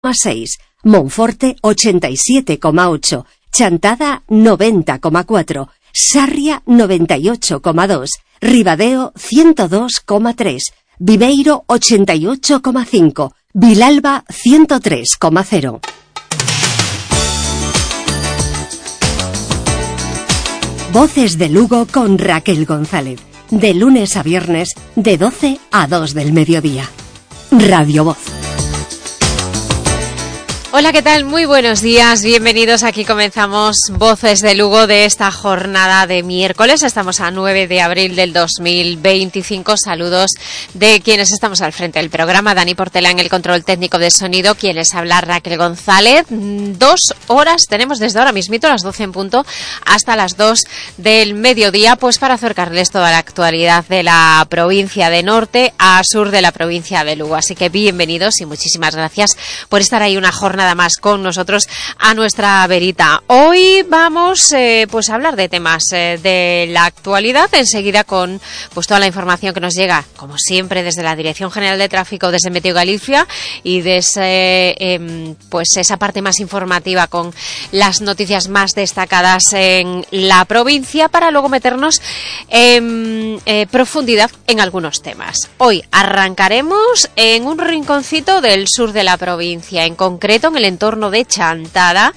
6, Monforte 87,8, Chantada 90,4, Sarria 98,2, Ribadeo 102,3, Viveiro 88,5, Vilalba 103,0. Voces de Lugo con Raquel González, de lunes a viernes, de 12 a 2 del mediodía. Radio Voz. Hola, ¿qué tal? Muy buenos días, bienvenidos. Aquí comenzamos Voces de Lugo de esta jornada de miércoles. Estamos a 9 de abril del 2025. Saludos de quienes estamos al frente del programa. Dani Portela en el control técnico de sonido. Quien les habla, Raquel González. 2 horas tenemos desde ahora mismito, las 12 en punto, hasta las 2 del mediodía, pues para acercarles toda la actualidad de la provincia de norte a sur de la provincia de Lugo. Así que bienvenidos y muchísimas gracias por estar ahí una jornada nada más con nosotros a nuestra verita. Hoy vamos pues a hablar de temas de la actualidad, enseguida con pues toda la información que nos llega, como siempre, desde la Dirección General de Tráfico, desde Meteo Galicia, y desde pues esa parte más informativa con las noticias más destacadas en la provincia, para luego meternos en profundidad en algunos temas. Hoy arrancaremos en un rinconcito del sur de la provincia, en concreto en el entorno de Chantada.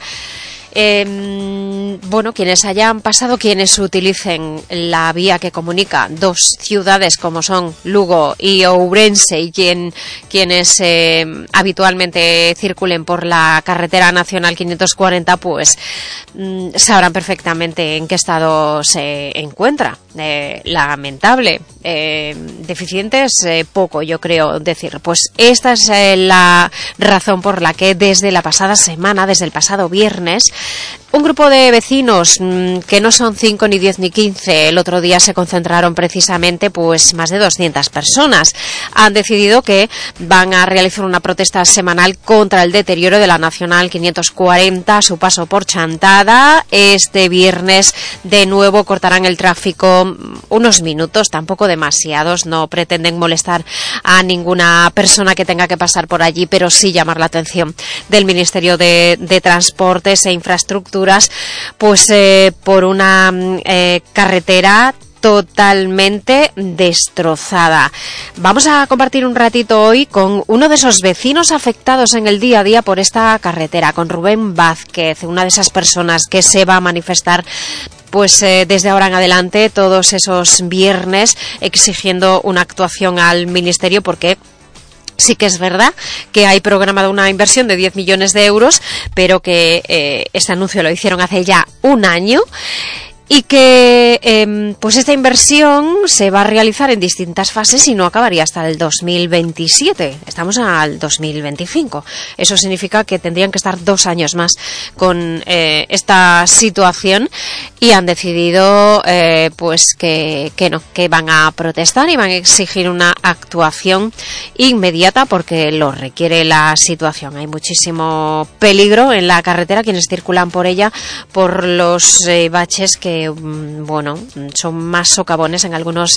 Bueno, quienes hayan pasado, quienes utilicen la vía que comunica dos ciudades como son Lugo y Ourense, y quienes habitualmente circulen por la carretera nacional 540, pues sabrán perfectamente en qué estado se encuentra. Lamentable, deficientes, poco, yo creo decir. Pues esta es la razón por la que desde la pasada semana, desde el pasado viernes, un grupo de vecinos, que no son 5 ni 10 ni 15, el otro día se concentraron precisamente pues más de 200 personas, han decidido que van a realizar una protesta semanal contra el deterioro de la Nacional 540 a su paso por Chantada. Este viernes de nuevo cortarán el tráfico unos minutos, tampoco demasiados, no pretenden molestar a ninguna persona que tenga que pasar por allí, pero sí llamar la atención del Ministerio de Transportes e Infraestructuras, pues por una carretera totalmente destrozada. Vamos a compartir un ratito hoy con uno de esos vecinos afectados en el día a día por esta carretera, con Rubén Vázquez, una de esas personas que se va a manifestar pues desde ahora en adelante, todos esos viernes, exigiendo una actuación al Ministerio, porque sí que es verdad que hay programada una inversión de 10 millones de euros, pero que este anuncio lo hicieron hace ya un año, y que pues esta inversión se va a realizar en distintas fases y no acabaría hasta el 2027. Estamos al 2025. Eso significa que tendrían que estar 2 años más con esta situación, y han decidido pues que no, que van a protestar y van a exigir una actuación inmediata, porque lo requiere la situación. Hay muchísimo peligro en la carretera, quienes circulan por ella, por los baches que bueno, son más socavones en algunos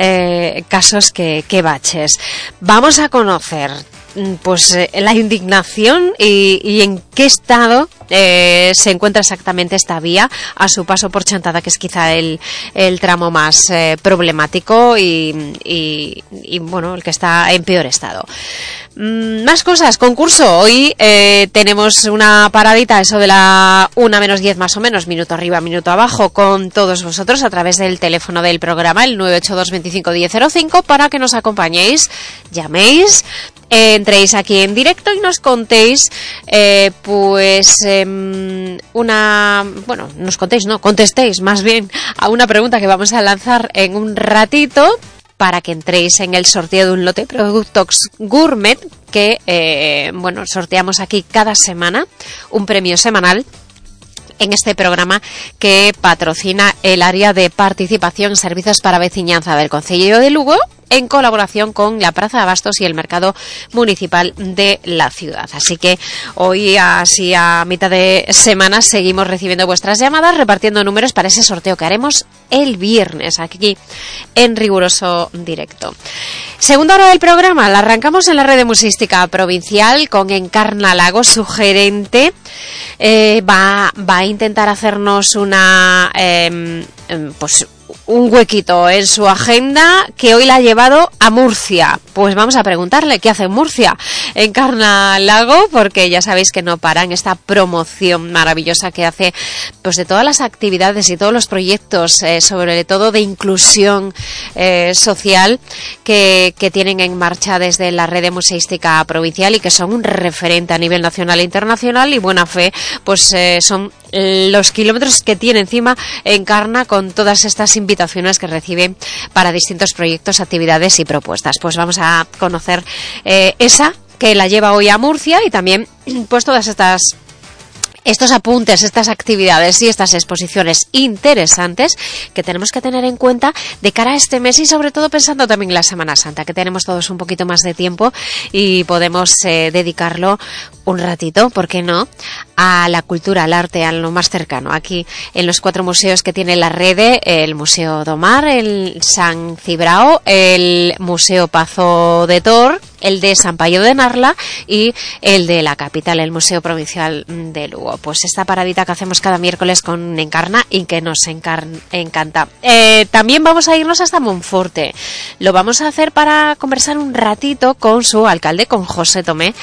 casos que baches. Vamos a conocer pues la indignación y en qué estado se encuentra exactamente esta vía a su paso por Chantada, que es quizá el tramo más problemático y bueno, el que está en peor estado. Más cosas, concurso. Hoy tenemos una paradita, eso de la 1:10 más o menos, minuto arriba, minuto abajo, con todos vosotros a través del teléfono del programa, el 982 25 1005, para que nos acompañéis, llaméis, entréis aquí en directo y nos contéis contestéis más bien a una pregunta que vamos a lanzar en un ratito, para que entréis en el sorteo de un lote de productos gourmet que sorteamos aquí cada semana, un premio semanal en este programa que patrocina el área de participación en servicios para veciñanza del Concello de Lugo, en colaboración con la Plaza de Abastos y el Mercado Municipal de la ciudad. Así que hoy, así a mitad de semana, seguimos recibiendo vuestras llamadas, repartiendo números para ese sorteo que haremos el viernes aquí en riguroso directo. Segunda hora del programa, la arrancamos en la red musística provincial con Encarna Lago, su gerente. Va a intentar hacernos un huequito en su agenda, que hoy la ha llevado a Murcia. Pues vamos a preguntarle qué hace en Murcia Encarna Lago, porque ya sabéis que no para en esta promoción maravillosa que hace, pues, de todas las actividades y todos los proyectos, sobre todo de inclusión social que tienen en marcha desde la red museística provincial y que son un referente a nivel nacional e internacional. Y buena fe, pues son los kilómetros que tiene encima Encarna con todas estas invitaciones que recibe para distintos proyectos, actividades y propuestas. Pues vamos a conocer esa que la lleva hoy a Murcia, y también pues todas estos apuntes, estas actividades y estas exposiciones interesantes que tenemos que tener en cuenta de cara a este mes, y sobre todo pensando también en la Semana Santa, que tenemos todos un poquito más de tiempo y podemos dedicarlo un ratito, ¿por qué no?, a la cultura, al arte, a lo más cercano. Aquí en los 4 museos que tiene la red, el Museo do Mar, el San Cibrao, el Museo Pazo de Tor, el de San Payo de Narla y el de la capital, el Museo Provincial de Lugo. Pues esta paradita que hacemos cada miércoles con Encarna y que nos encanta. También vamos a irnos hasta Monforte. Lo vamos a hacer para conversar un ratito con su alcalde, con José Tomé.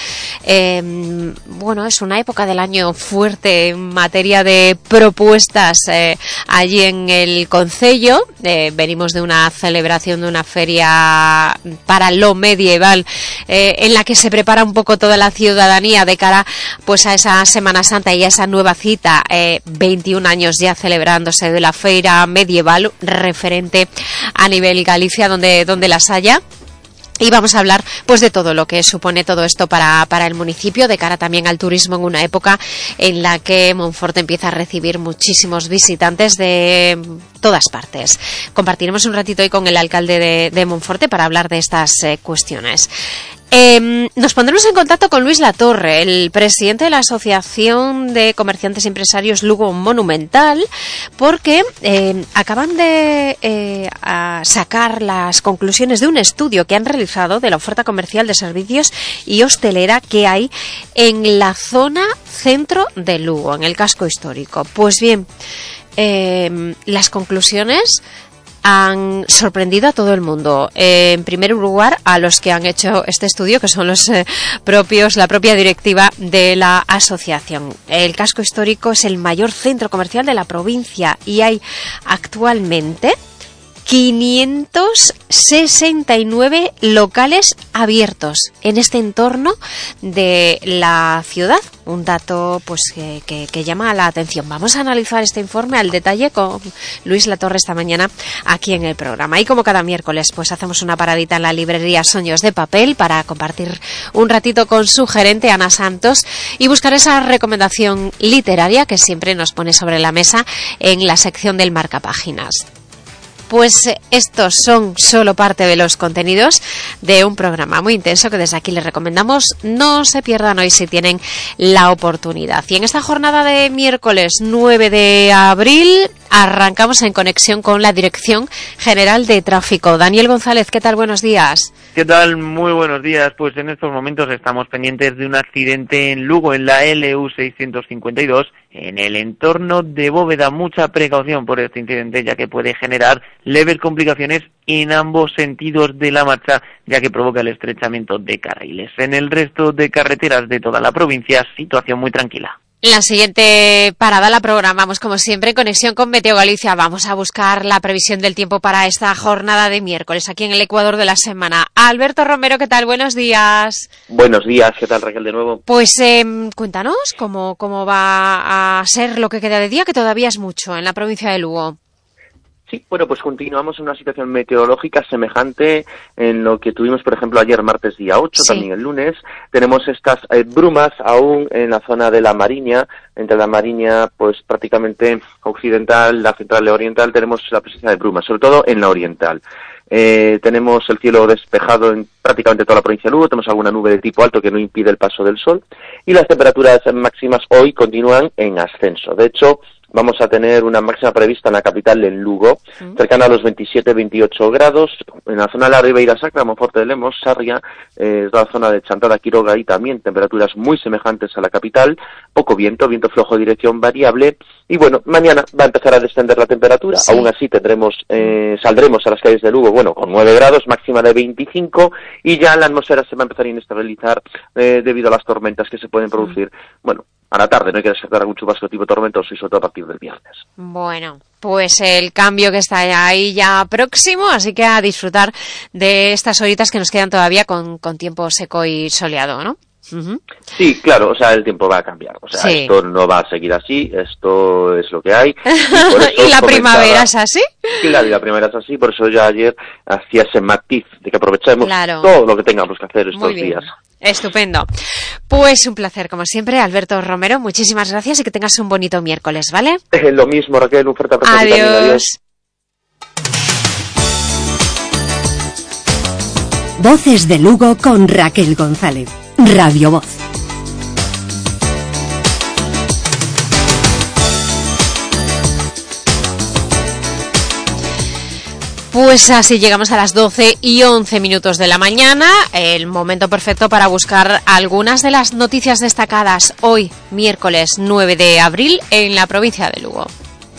Bueno, es una época del año fuerte en materia de propuestas allí en el concello. Venimos de una celebración de una feria para lo medieval, en la que se prepara un poco toda la ciudadanía de cara, pues, a esa Semana Santa y a esa nueva cita, 21 años ya celebrándose de la feira medieval, referente a nivel Galicia donde las haya. Y vamos a hablar, pues, de todo lo que supone todo esto para el municipio, de cara también al turismo en una época en la que Monforte empieza a recibir muchísimos visitantes de todas partes. Compartiremos un ratito hoy con el alcalde de Monforte para hablar de estas cuestiones. Nos pondremos en contacto con Luis Latorre, el presidente de la Asociación de Comerciantes y Empresarios Lugo Monumental, porque acaban de sacar las conclusiones de un estudio que han realizado de la oferta comercial de servicios y hostelera que hay en la zona centro de Lugo, en el casco histórico. Pues bien, las conclusiones han sorprendido a todo el mundo. En primer lugar, a los que han hecho este estudio, que son la propia directiva de la asociación. El casco histórico es el mayor centro comercial de la provincia y hay actualmente 569 locales abiertos en este entorno de la ciudad. Un dato, pues, que llama la atención. Vamos a analizar este informe al detalle con Luis Latorre esta mañana aquí en el programa. Y como cada miércoles, pues, hacemos una paradita en la librería Soños de Papel para compartir un ratito con su gerente, Ana Santos, y buscar esa recomendación literaria que siempre nos pone sobre la mesa en la sección del marcapáginas. Pues estos son solo parte de los contenidos de un programa muy intenso que desde aquí les recomendamos no se pierdan hoy si tienen la oportunidad. Y en esta jornada de miércoles 9 de abril arrancamos en conexión con la Dirección General de Tráfico. Daniel González, ¿qué tal? Buenos días. ¿Qué tal? Muy buenos días. Pues en estos momentos estamos pendientes de un accidente en Lugo, en la LU 652, en el entorno de Bóveda. Mucha precaución por este incidente, ya que puede generar leves complicaciones en ambos sentidos de la marcha, ya que provoca el estrechamiento de carriles. En el resto de carreteras de toda la provincia, situación muy tranquila. La siguiente parada la programamos, como siempre, en conexión con Meteo Galicia. Vamos a buscar la previsión del tiempo para esta jornada de miércoles, aquí en el Ecuador de la semana. Alberto Romero, ¿qué tal? Buenos días. Buenos días, ¿qué tal, Raquel, de nuevo? Pues cuéntanos cómo va a ser lo que queda de día, que todavía es mucho, en la provincia de Lugo. Sí, bueno, pues continuamos en una situación meteorológica semejante en lo que tuvimos, por ejemplo, ayer martes día 8, sí. También el lunes. Tenemos estas brumas aún en la zona de la Mariña, entre la Mariña, pues prácticamente occidental, la central y oriental, tenemos la presencia de brumas, sobre todo en la oriental. tenemos el cielo despejado en prácticamente toda la provincia de Lugo, tenemos alguna nube de tipo alto que no impide el paso del sol, y las temperaturas máximas hoy continúan en ascenso. De hecho, vamos a tener una máxima prevista en la capital, en Lugo, cercana a los 27-28 grados. En la zona de la Ribeira Sacra, Monforte de Lemos, Sarria, es la zona de Chantada, Quiroga, y también temperaturas muy semejantes a la capital. Poco viento, viento flojo, dirección variable. Y bueno, mañana va a empezar a descender la temperatura. Sí. Aún así saldremos a las calles de Lugo, bueno, con 9 grados, máxima de 25, y ya la atmósfera se va a empezar a inestabilizar debido a las tormentas que se pueden producir. Bueno, a la tarde no hay que descartar algún chubasco tipo tormentoso, y sobre todo a partir del viernes. Bueno, pues el cambio que está ahí ya próximo, así que a disfrutar de estas horitas que nos quedan todavía con tiempo seco y soleado, ¿no? Uh-huh. Sí, claro, o sea, el tiempo va a cambiar, o sea, sí. Esto no va a seguir así, esto es lo que hay. ¿Y la primavera es así? Claro, y la primavera es así, por eso ya ayer hacía ese matiz de que aprovechemos todo lo que tengamos que hacer estos días. Estupendo. Pues un placer, como siempre, Alberto Romero, muchísimas gracias y que tengas un bonito miércoles, ¿vale? Lo mismo, Raquel, un fuerte abrazo. Adiós. Voces de Lugo con Raquel González. Radio Voz. Pues así llegamos a las 12:11 de la mañana, el momento perfecto para buscar algunas de las noticias destacadas hoy, miércoles 9 de abril, en la provincia de Lugo.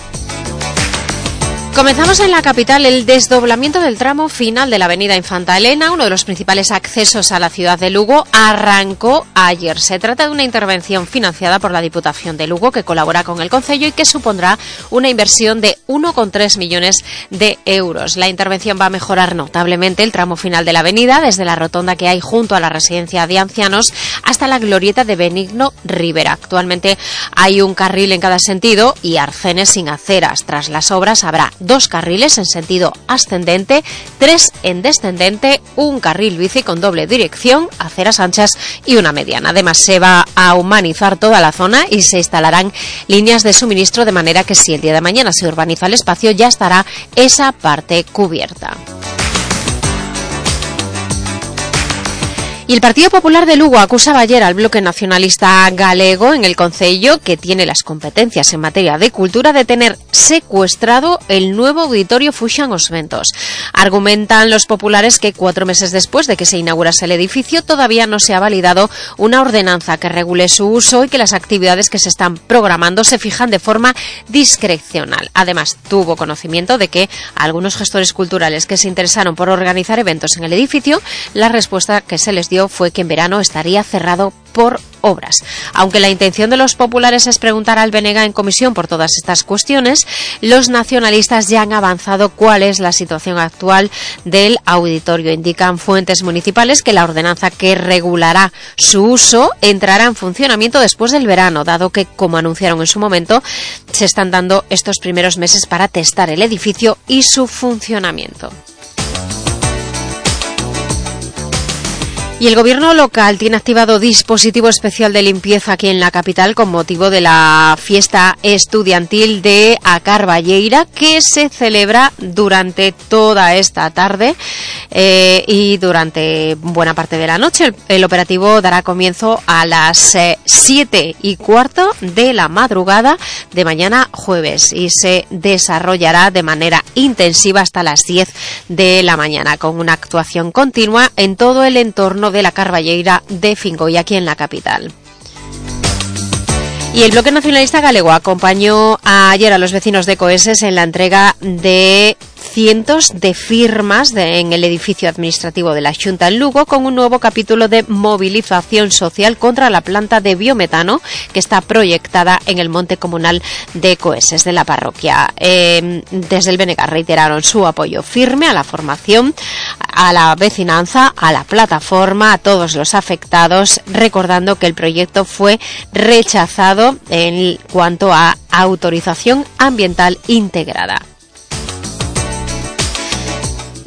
Comenzamos en la capital. El desdoblamiento del tramo final de la avenida Infanta Elena, uno de los principales accesos a la ciudad de Lugo, arrancó ayer. Se trata de una intervención financiada por la Diputación de Lugo, que colabora con el concello y que supondrá una inversión de 1,3 millones de euros. La intervención va a mejorar notablemente el tramo final de la avenida, desde la rotonda que hay junto a la residencia de ancianos hasta la glorieta de Benigno Rivera. Actualmente hay un carril en cada sentido y arcenes sin aceras. Tras las obras habrá 2 carriles en sentido ascendente, 3 en descendente, un carril bici con doble dirección, aceras anchas y una mediana. Además, se va a humanizar toda la zona y se instalarán líneas de suministro, de manera que si el día de mañana se urbaniza el espacio, ya estará esa parte cubierta. Y el Partido Popular de Lugo acusaba ayer al Bloque Nacionalista Galego en el concello, que tiene las competencias en materia de cultura, de tener secuestrado el nuevo auditorio Fuxan Os Ventos. Argumentan los populares que 4 meses después de que se inaugurase el edificio todavía no se ha validado una ordenanza que regule su uso y que las actividades que se están programando se fijan de forma discrecional. Además, tuvo conocimiento de que a algunos gestores culturales que se interesaron por organizar eventos en el edificio, la respuesta que se les dio fue que en verano estaría cerrado por obras. Aunque la intención de los populares es preguntar al BNG en comisión por todas estas cuestiones, los nacionalistas ya han avanzado cuál es la situación actual del auditorio. Indican fuentes municipales que la ordenanza que regulará su uso entrará en funcionamiento después del verano, dado que, como anunciaron en su momento, se están dando estos primeros meses para testar el edificio y su funcionamiento. Y el gobierno local tiene activado dispositivo especial de limpieza aquí en la capital con motivo de la fiesta estudiantil de A Carballeira, que se celebra durante toda esta tarde y durante buena parte de la noche. El operativo dará comienzo a las 7:15 de la madrugada de mañana jueves y se desarrollará de manera intensiva hasta las 10 de la mañana, con una actuación continua en todo el entorno de la Carballeira de Fingoy, aquí en la capital. Y el Bloque Nacionalista Galego acompañó ayer a los vecinos de Coeses en la entrega de cientos de firmas en el edificio administrativo de la Xunta en Lugo, con un nuevo capítulo de movilización social contra la planta de biometano que está proyectada en el monte comunal de Coeses, de la parroquia. Desde el BNG reiteraron su apoyo firme a la formación, a la vecinanza, a la plataforma, a todos los afectados, recordando que el proyecto fue rechazado en cuanto a autorización ambiental integrada.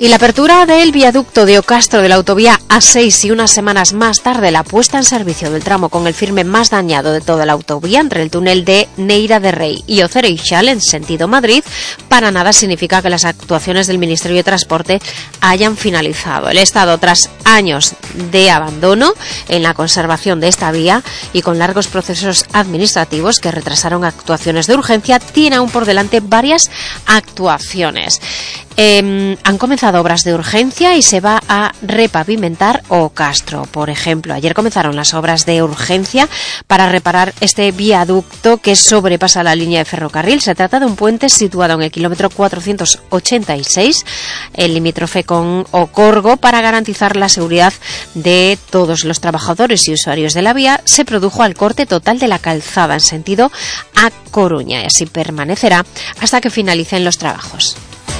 Y la apertura del viaducto de Ocastro de la autovía A6 y unas semanas más tarde la puesta en servicio del tramo con el firme más dañado de toda la autovía entre el túnel de Neira de Rey y Ocereixal en sentido Madrid, para nada significa que las actuaciones del Ministerio de Transporte hayan finalizado. El Estado, tras años de abandono en la conservación de esta vía y con largos procesos administrativos que retrasaron actuaciones de urgencia, tiene aún por delante varias actuaciones. Han comenzado obras de urgencia y se va a repavimentar Ocastro. Por ejemplo, ayer comenzaron las obras de urgencia para reparar este viaducto que sobrepasa la línea de ferrocarril. Se trata de un puente situado en el kilómetro 486, el limítrofe con Ocorgo. Para garantizar la seguridad de todos los trabajadores y usuarios de la vía, se produjo el corte total de la calzada en sentido a Coruña y así permanecerá hasta que finalicen los trabajos.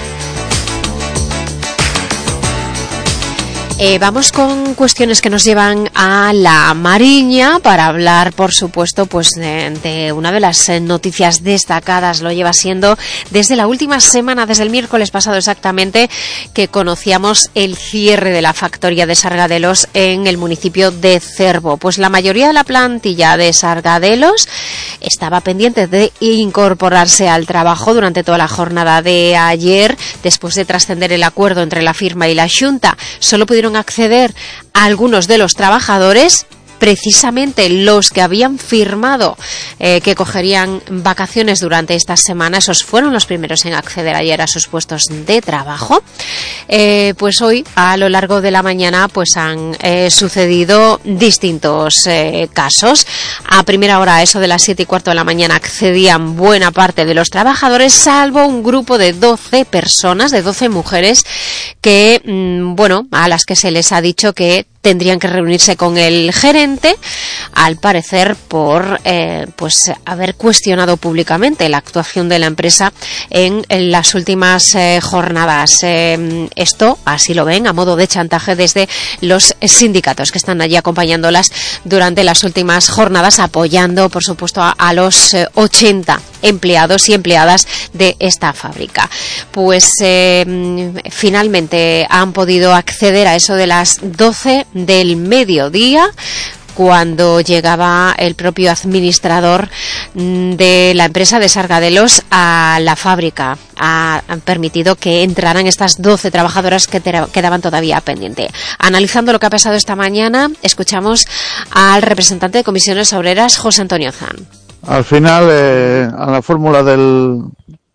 Vamos con cuestiones que nos llevan a la Mariña para hablar, por supuesto, pues de una de las noticias destacadas. Lo lleva siendo desde la última semana, desde el miércoles pasado exactamente, que conocíamos el cierre de la factoría de Sargadelos en el municipio de Cervo. Pues la mayoría de la plantilla de Sargadelos estaba pendiente de incorporarse al trabajo durante toda la jornada de ayer. Después de trascender el acuerdo entre la firma y la Xunta, solo pudieron acceder a algunos de los trabajadores, precisamente los que habían firmado que cogerían vacaciones durante esta semana. Esos fueron los primeros en acceder ayer a sus puestos de trabajo. Pues hoy, a lo largo de la mañana, pues han sucedido distintos casos. A primera hora, a eso de las 7:15 de la mañana, accedían buena parte de los trabajadores, salvo un grupo de 12 personas, de 12 mujeres, que, a las que se les ha dicho que tendrían que reunirse con el gerente, al parecer por haber cuestionado públicamente la actuación de la empresa en las últimas jornadas. Esto, así lo ven, a modo de chantaje desde los sindicatos que están allí acompañándolas durante las últimas jornadas, apoyando, por supuesto, a los 80 empleados y empleadas de esta fábrica. Pues finalmente han podido acceder a eso de las 12 del mediodía, cuando llegaba el propio administrador de la empresa de Sargadelos a la fábrica. Han permitido que entraran estas 12 trabajadoras que quedaban todavía pendientes. Analizando lo que ha pasado esta mañana, escuchamos al representante de Comisiones Obreras, José Antonio Zan. Al final, a la fórmula del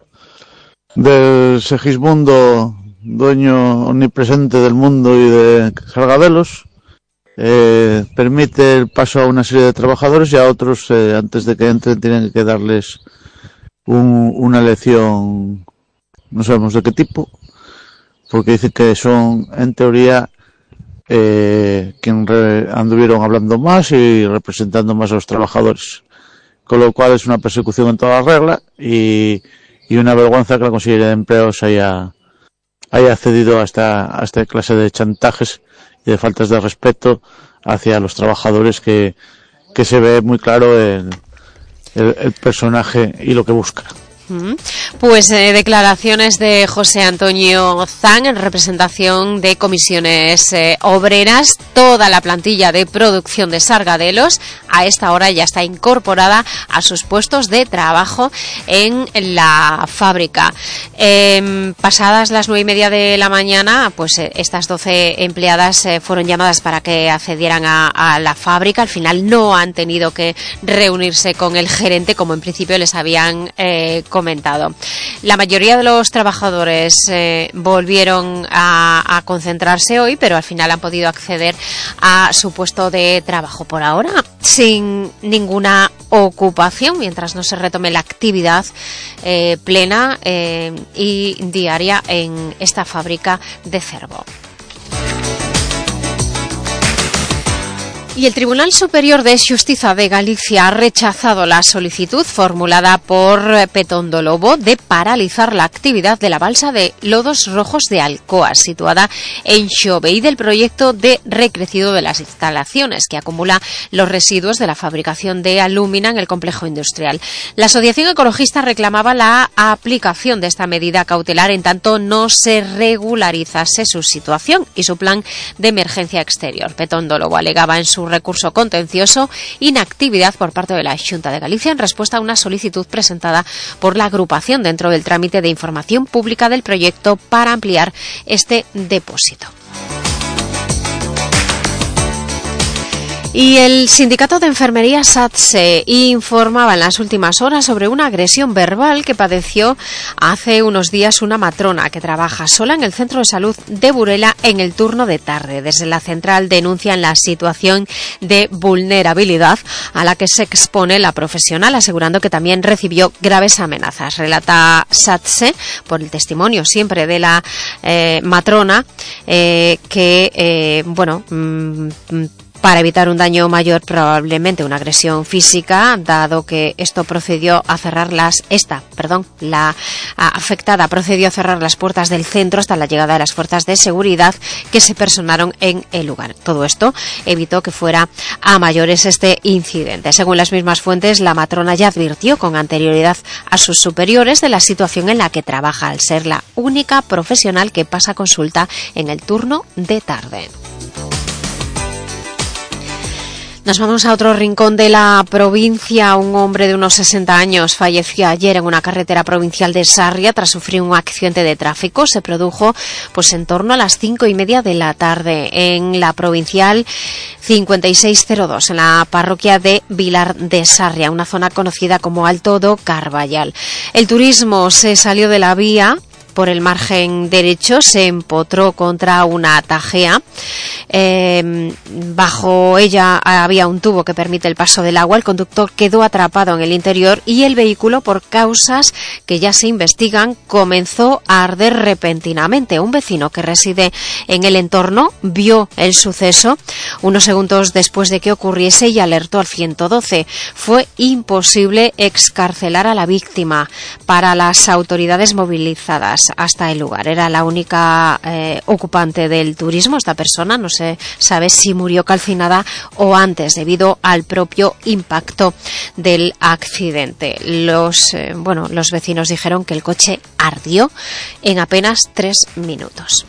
Segismundo, dueño omnipresente del mundo y de Sargadelos, permite el paso a una serie de trabajadores y a otros, antes de que entren, tienen que darles una lección, no sabemos de qué tipo, porque dice que son, en teoría, quienes anduvieron hablando más y representando más a los trabajadores, con lo cual es una persecución en toda regla y una vergüenza que la Consellería de Empleos haya accedido a esta clase de chantajes y de faltas de respeto hacia los trabajadores, que se ve muy claro el personaje y lo que busca. Pues declaraciones de José Antonio Zan en representación de Comisiones Obreras. Toda la plantilla de producción de Sargadelos a esta hora ya está incorporada a sus puestos de trabajo en la fábrica. Pasadas las 9:30 de la mañana, pues estas 12 empleadas fueron llamadas para que accedieran a la fábrica. Al final no han tenido que reunirse con el gerente, como en principio les habían comentado. La mayoría de los trabajadores volvieron a concentrarse hoy, pero al final han podido acceder a su puesto de trabajo. Por ahora, sin ninguna ocupación, mientras no se retome la actividad plena y diaria en esta fábrica de Cervo. Y el Tribunal Superior de Xustiza de Galicia ha rechazado la solicitud formulada por Petondo Lobo de paralizar la actividad de la balsa de lodos rojos de Alcoa, situada en Xove, y del proyecto de recrecido de las instalaciones que acumula los residuos de la fabricación de alúmina en el complejo industrial. La Asociación Ecologista reclamaba la aplicación de esta medida cautelar en tanto no se regularizase su situación y su plan de emergencia exterior. Petondo Lobo alegaba en su recurso contencioso inactividad por parte de la Xunta de Galicia en respuesta a una solicitud presentada por la agrupación dentro del trámite de información pública del proyecto para ampliar este depósito. Y el sindicato de enfermería SATSE informaba en las últimas horas sobre una agresión verbal que padeció hace unos días una matrona que trabaja sola en el centro de salud de Burela en el turno de tarde. Desde la central denuncian la situación de vulnerabilidad a la que se expone la profesional, asegurando que también recibió graves amenazas. Relata SATSE, por el testimonio siempre de la matrona, para evitar un daño mayor, probablemente una agresión física, dado que esto procedió a cerrar la afectada procedió a cerrar las puertas del centro hasta la llegada de las fuerzas de seguridad que se personaron en el lugar. Todo esto evitó que fuera a mayores este incidente. Según las mismas fuentes, la matrona ya advirtió con anterioridad a sus superiores de la situación en la que trabaja, al ser la única profesional que pasa consulta en el turno de tarde. Nos vamos a otro rincón de la provincia. Un hombre de unos 60 años falleció ayer en una carretera provincial de Sarria tras sufrir un accidente de tráfico. Se produjo en torno a las 5:30 de la tarde en la provincial 5602, en la parroquia de Vilar de Sarria, una zona conocida como Alto do Carballal. El turismo se salió de la vía por el margen derecho, se empotró contra una tajea. Bajo ella había un tubo que permite el paso del agua. El conductor quedó atrapado en el interior y el vehículo, por causas que ya se investigan, comenzó a arder repentinamente. Un vecino que reside en el entorno vio el suceso unos segundos después de que ocurriese y alertó al 112. Fue imposible excarcelar a la víctima para las autoridades movilizadas hasta el lugar. Era la única ocupante del turismo. Esta persona no se sabe si murió calcinada o antes debido al propio impacto del accidente. Los vecinos dijeron que el coche ardió en apenas 3 minutos.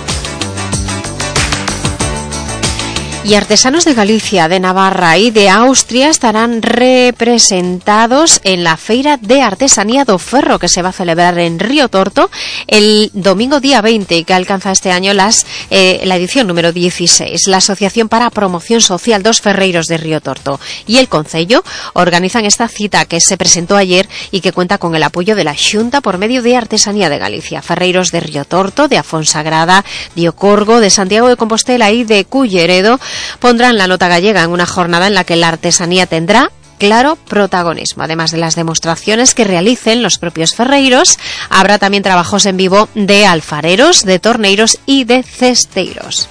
Y artesanos de Galicia, de Navarra y de Austria estarán representados en la Feira de Artesanía do Ferro, que se va a celebrar en Río Torto el domingo día 20 y que alcanza este año la edición número 16. La Asociación para a Promoción Social dos Ferreiros de Río Torto y el Concello organizan esta cita que se presentó ayer y que cuenta con el apoyo de la Xunta por medio de Artesanía de Galicia. Ferreiros de Río Torto, de Afonsagrada, de Ocorgo, de Santiago de Compostela y de Culleredo pondrán la nota gallega en una jornada en la que la artesanía tendrá claro protagonismo. Además de las demostraciones que realicen los propios ferreiros, habrá también trabajos en vivo de alfareros, de torneiros y de cesteiros.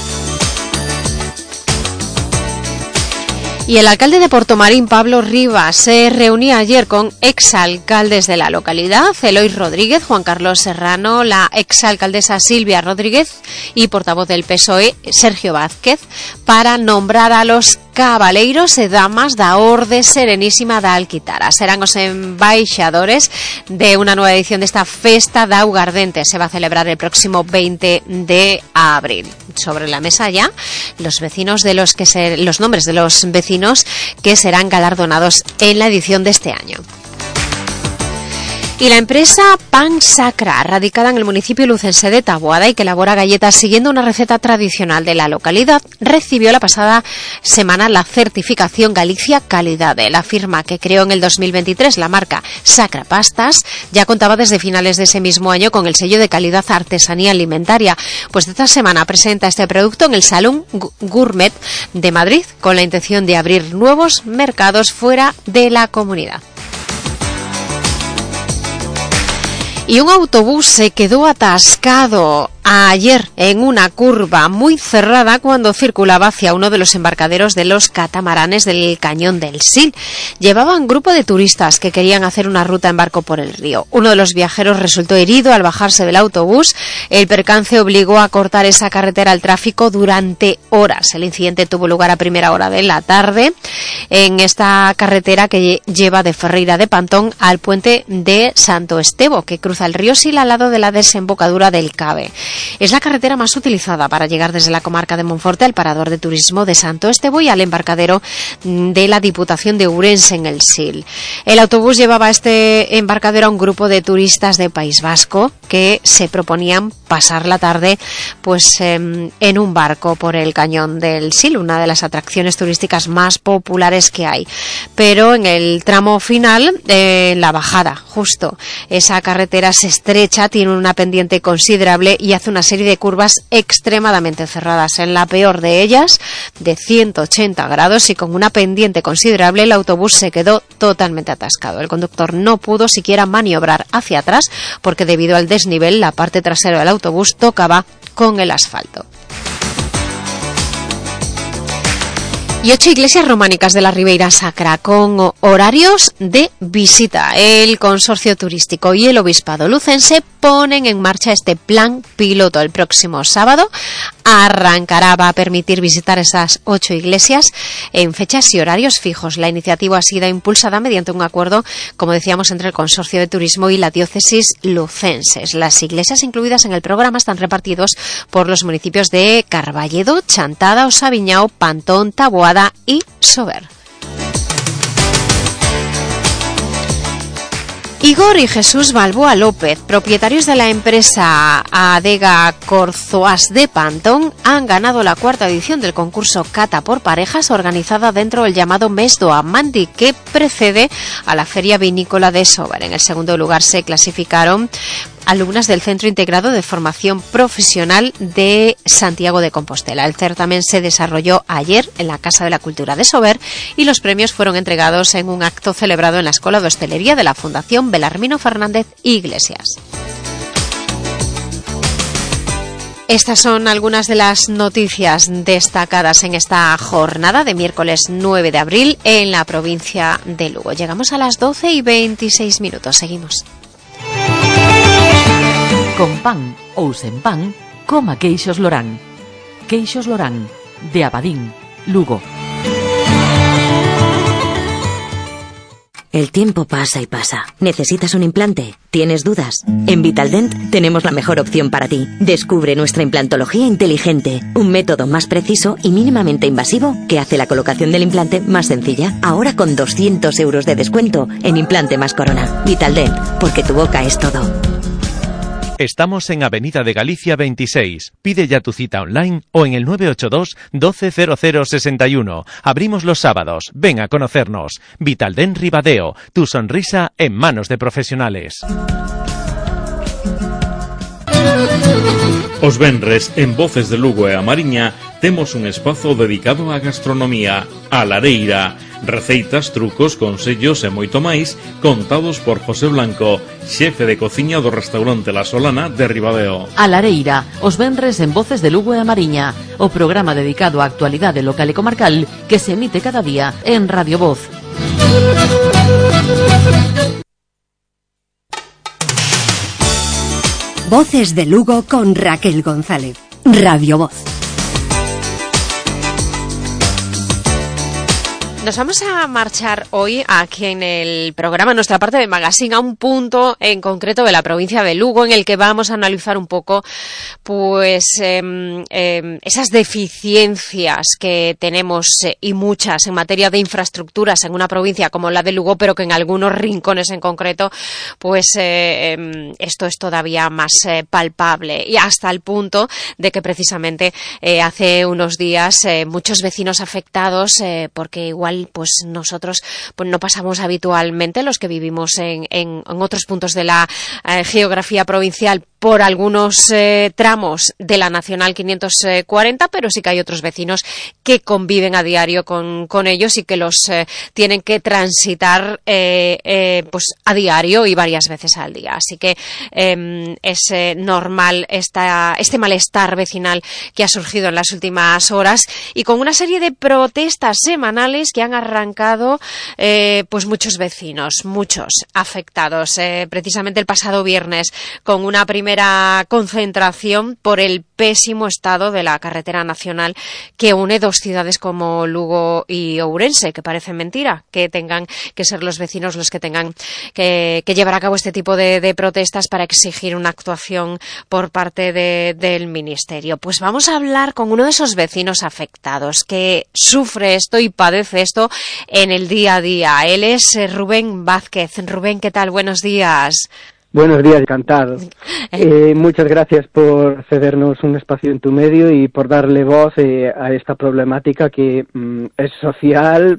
Y el alcalde de Portomarín, Pablo Rivas, se reunía ayer con exalcaldes de la localidad, Eloy Rodríguez, Juan Carlos Serrano, la exalcaldesa Silvia Rodríguez y portavoz del PSOE, Sergio Vázquez, para nombrar a los cabaleiros e damas da Orde Serenísima da Alquitara. Serán os embaixadores de una nueva edición de esta festa da Augardente. Se va a celebrar el próximo 20 de abril. Sobre la mesa ya los nombres de los vecinos que serán galardonados en la edición de este año. Y la empresa Pan Sacra, radicada en el municipio lucense de Taboada y que elabora galletas siguiendo una receta tradicional de la localidad, recibió la pasada semana la certificación Galicia Calidade. La firma que creó en el 2023 la marca Sacra Pastas ya contaba desde finales de ese mismo año con el sello de calidad artesanía alimentaria. Pues esta semana presenta este producto en el Salón Gourmet de Madrid con la intención de abrir nuevos mercados fuera de la comunidad. Y un autobús se quedó atascado ayer en una curva muy cerrada cuando circulaba hacia uno de los embarcaderos de los catamaranes del Cañón del Sil. Llevaba un grupo de turistas que querían hacer una ruta en barco por el río. Uno de los viajeros resultó herido al bajarse del autobús. El percance obligó a cortar esa carretera al tráfico durante horas. El incidente tuvo lugar a primera hora de la tarde en esta carretera que lleva de Ferreira de Pantón al puente de Santo Estevo, que cruza el río Sil al lado de la desembocadura del Cabe. Es la carretera más utilizada para llegar desde la comarca de Monforte al parador de turismo de Santo Estevo y al embarcadero de la Diputación de Ourense en el Sil. El autobús llevaba a este embarcadero a un grupo de turistas de País Vasco que se proponían pasar la tarde en un barco por el Cañón del Sil, una de las atracciones turísticas más populares que hay. Pero en el tramo final, la bajada, justo, esa carretera se estrecha, tiene una pendiente considerable y hace una serie de curvas extremadamente cerradas. En la peor de ellas, de 180 grados y con una pendiente considerable, el autobús se quedó totalmente atascado. El conductor no pudo siquiera maniobrar hacia atrás porque debido al desnivel, la parte trasera del autobús tocaba con el asfalto. Y 8 iglesias románicas de la Ribeira Sacra con horarios de visita. El Consorcio Turístico y el Obispado Lucense ponen en marcha este plan piloto. El próximo sábado arrancará, va a permitir visitar esas 8 iglesias en fechas y horarios fijos. La iniciativa ha sido impulsada mediante un acuerdo, como decíamos, entre el Consorcio de Turismo y la Diócesis Lucenses. Las iglesias incluidas en el programa están repartidos por los municipios de Carballedo, Chantada, Osaviñao, Pantón, Taboada y Sober. Igor y Jesús Balboa López, propietarios de la empresa Adega Corzoás de Pantón, han ganado la 4ª edición del concurso Cata por Parejas organizada dentro del llamado Mes do Amandi, que precede a la Feria Vinícola de Sober. En el segundo lugar se clasificaron alumnas del Centro Integrado de Formación Profesional de Santiago de Compostela. El certamen se desarrolló ayer en la Casa de la Cultura de Sober y los premios fueron entregados en un acto celebrado en la Escuela de Hostelería de la Fundación Belarmino Fernández Iglesias. Estas son algunas de las noticias destacadas en esta jornada de miércoles 9 de abril en la provincia de Lugo. Llegamos a las 12:26. Seguimos. Con pan ou sen pan, coma Queixos Lorán. Queixos Lorán, de Abadín, Lugo. El tiempo pasa y pasa. ¿Necesitas un implante? ¿Tienes dudas? En Vitaldent tenemos la mejor opción para ti. Descubre nuestra implantología inteligente, un método más preciso y mínimamente invasivo que hace la colocación del implante más sencilla. Ahora con 200 euros de descuento en implante más corona. Vitaldent, porque tu boca es todo. Estamos en Avenida de Galicia 26. Pide ya tu cita online o en el 982 120061. Abrimos los sábados. Ven a conocernos. Vitaldent Ribadeo. Tu sonrisa en manos de profesionales. Os venres, en Voces de Lugo e a Mariña, temos un espazo dedicado á gastronomía, a Lareira. Receitas, trucos, consellos e moito máis contados por José Blanco, xefe de cociña do restaurante La Solana de Ribadeo. A Lareira, os venres en Voces de Lugo e a Mariña, o programa dedicado á actualidade local e comarcal que se emite cada día en Radio Voz. Voces de Lugo con Raquel González. Radio Voz. Nos vamos a marchar hoy aquí en el programa, en nuestra parte de magazine, a un punto en concreto de la provincia de Lugo en el que vamos a analizar un poco esas deficiencias que tenemos y muchas en materia de infraestructuras en una provincia como la de Lugo, pero que en algunos rincones en concreto esto es todavía más palpable, y hasta el punto de que precisamente hace unos días muchos vecinos afectados porque igual cual pues nosotros pues no pasamos habitualmente, los que vivimos en otros puntos de la geografía provincial, por algunos tramos de la Nacional 540, pero sí que hay otros vecinos que conviven a diario con ellos y que los tienen que transitar pues a diario y varias veces al día. Así que es normal este malestar vecinal que ha surgido en las últimas horas, y con una serie de protestas semanales que han arrancado pues muchos vecinos, muchos afectados. Precisamente el pasado viernes, con una primera concentración por el pésimo estado de la carretera nacional que une dos ciudades como Lugo y Ourense, que parece mentira que tengan que ser los vecinos los que tengan que llevar a cabo este tipo de protestas para exigir una actuación por parte del Ministerio. Pues vamos a hablar con uno de esos vecinos afectados que sufre esto y padece esto en el día a día. Él es Rubén Vázquez. Rubén, ¿qué tal? Buenos días. Buenos días, encantado. Muchas gracias por cedernos un espacio en tu medio y por darle voz a esta problemática que es social,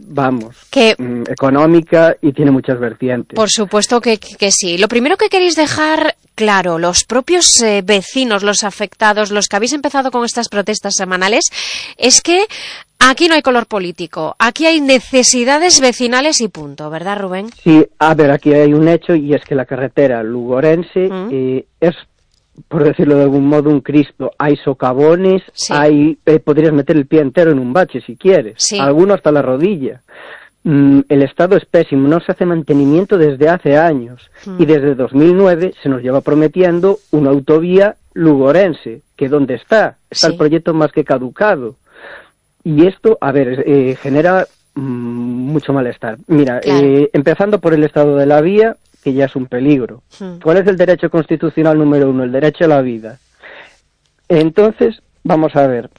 económica y tiene muchas vertientes. Por supuesto que sí. Lo primero que queréis dejar claro, los propios vecinos, los afectados, los que habéis empezado con estas protestas semanales, es que aquí no hay color político, aquí hay necesidades vecinales y punto, ¿verdad, Rubén? Sí, a ver, aquí hay un hecho y es que la carretera lugorense es, por decirlo de algún modo, un Cristo. Hay socavones, podrías meter el pie entero en un bache si quieres, alguno hasta la rodilla. El estado es pésimo, no se hace mantenimiento desde hace años y desde 2009 se nos lleva prometiendo una autovía lugorense, que ¿dónde está? Está el proyecto más que caducado. Y esto, a ver, genera mucho malestar. Mira, empezando por el estado de la vía, que ya es un peligro. ¿Cuál es el derecho constitucional número 1? El derecho a la vida. Entonces, vamos a ver.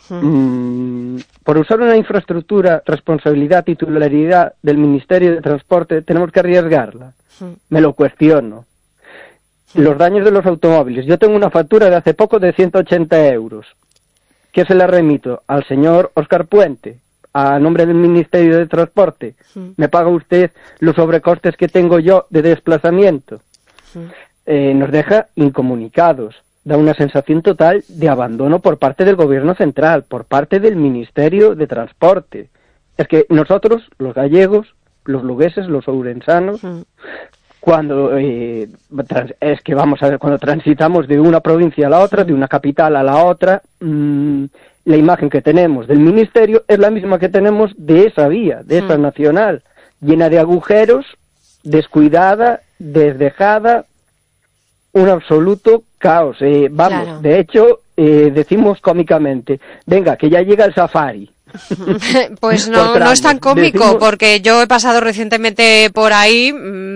Por usar una infraestructura, responsabilidad, titularidad del Ministerio de Transporte, tenemos que arriesgarla. Me lo cuestiono. Los daños de los automóviles. Yo tengo una factura de hace poco de 180 euros. ¿Qué se la remito? Al señor Óscar Puente, a nombre del Ministerio de Transporte. ¿Me paga usted los sobrecostes que tengo yo de desplazamiento? Nos deja incomunicados. Da una sensación total de abandono por parte del Gobierno central, por parte del Ministerio de Transporte. Es que nosotros, los gallegos, los lugueses, los ourensanos, cuando cuando transitamos de una provincia a la otra, de una capital a la otra, la imagen que tenemos del ministerio es la misma que tenemos de esa vía, de esa nacional, llena de agujeros, descuidada, desdejada, un absoluto caos. De hecho, decimos cómicamente, venga, que ya llega el safari. Pues no es tan cómico, porque yo he pasado recientemente por ahí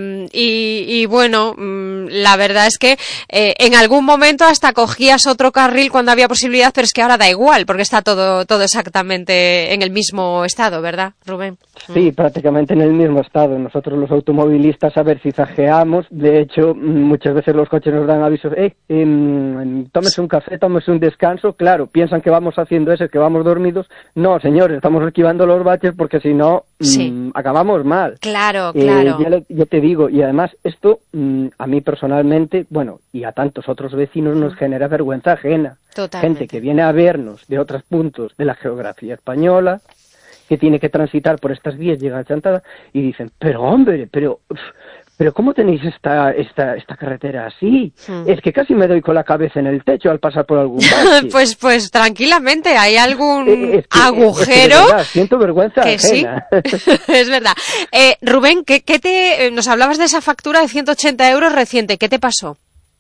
y bueno, la verdad es que en algún momento hasta cogías otro carril cuando había posibilidad, pero es que ahora da igual, porque está todo exactamente en el mismo estado, ¿verdad, Rubén? Sí, prácticamente en el mismo estado. Nosotros los automovilistas, a ver si zajeamos. De hecho, muchas veces los coches nos dan avisos, tómese un café, tómese un descanso. Claro, piensan que vamos haciendo eso, que vamos dormidos. No, señores, estamos esquivando los baches porque si no, acabamos mal. Claro. Yo te digo, y además esto a mí personalmente, bueno, y a tantos otros vecinos nos genera vergüenza ajena. Totalmente. Gente que viene a vernos de otros puntos de la geografía española, que tiene que transitar por estas vías, llega a Chantada y dicen, pero hombre, pero ¿cómo tenéis esta carretera así? Es que casi me doy con la cabeza en el techo al pasar por algún bache. Pues tranquilamente, hay algún agujero. De verdad, siento vergüenza ajena. Sí. Es verdad. Rubén, nos hablabas de esa factura de 180 euros reciente, ¿qué te pasó?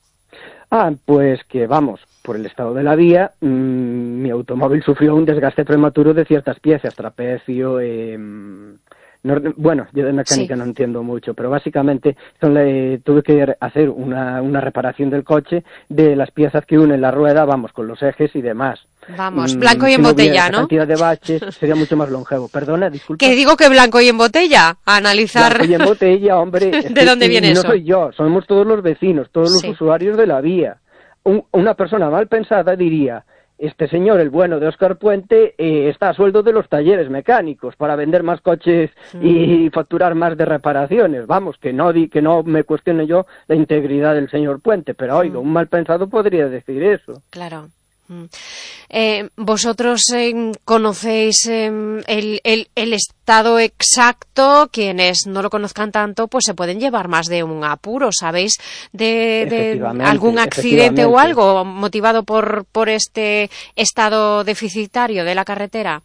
Pues que vamos, por el estado de la vía, mi automóvil sufrió un desgaste prematuro de ciertas piezas, trapecio, bueno, yo de mecánica no entiendo mucho, pero básicamente tuve que hacer una reparación del coche de las piezas que unen la rueda, con los ejes y demás. Vamos, blanco y en botella, ¿no? Cantidad de baches sería mucho más longevo. Perdona, disculpa. ¿Qué digo que blanco y en botella? A analizar. Blanco y en botella, hombre. ¿De dónde viene eso? No soy yo, somos todos los vecinos, todos los usuarios de la vía. Una persona mal pensada diría, este señor, el bueno de Óscar Puente, está a sueldo de los talleres mecánicos para vender más coches y facturar más de reparaciones. Vamos, que no me cuestione yo la integridad del señor Puente, pero oiga, un mal pensado podría decir eso. Claro. Vosotros conocéis el estado exacto. Quienes no lo conozcan tanto, pues se pueden llevar más de un apuro. ¿Sabéis de algún accidente o algo motivado por este estado deficitario de la carretera?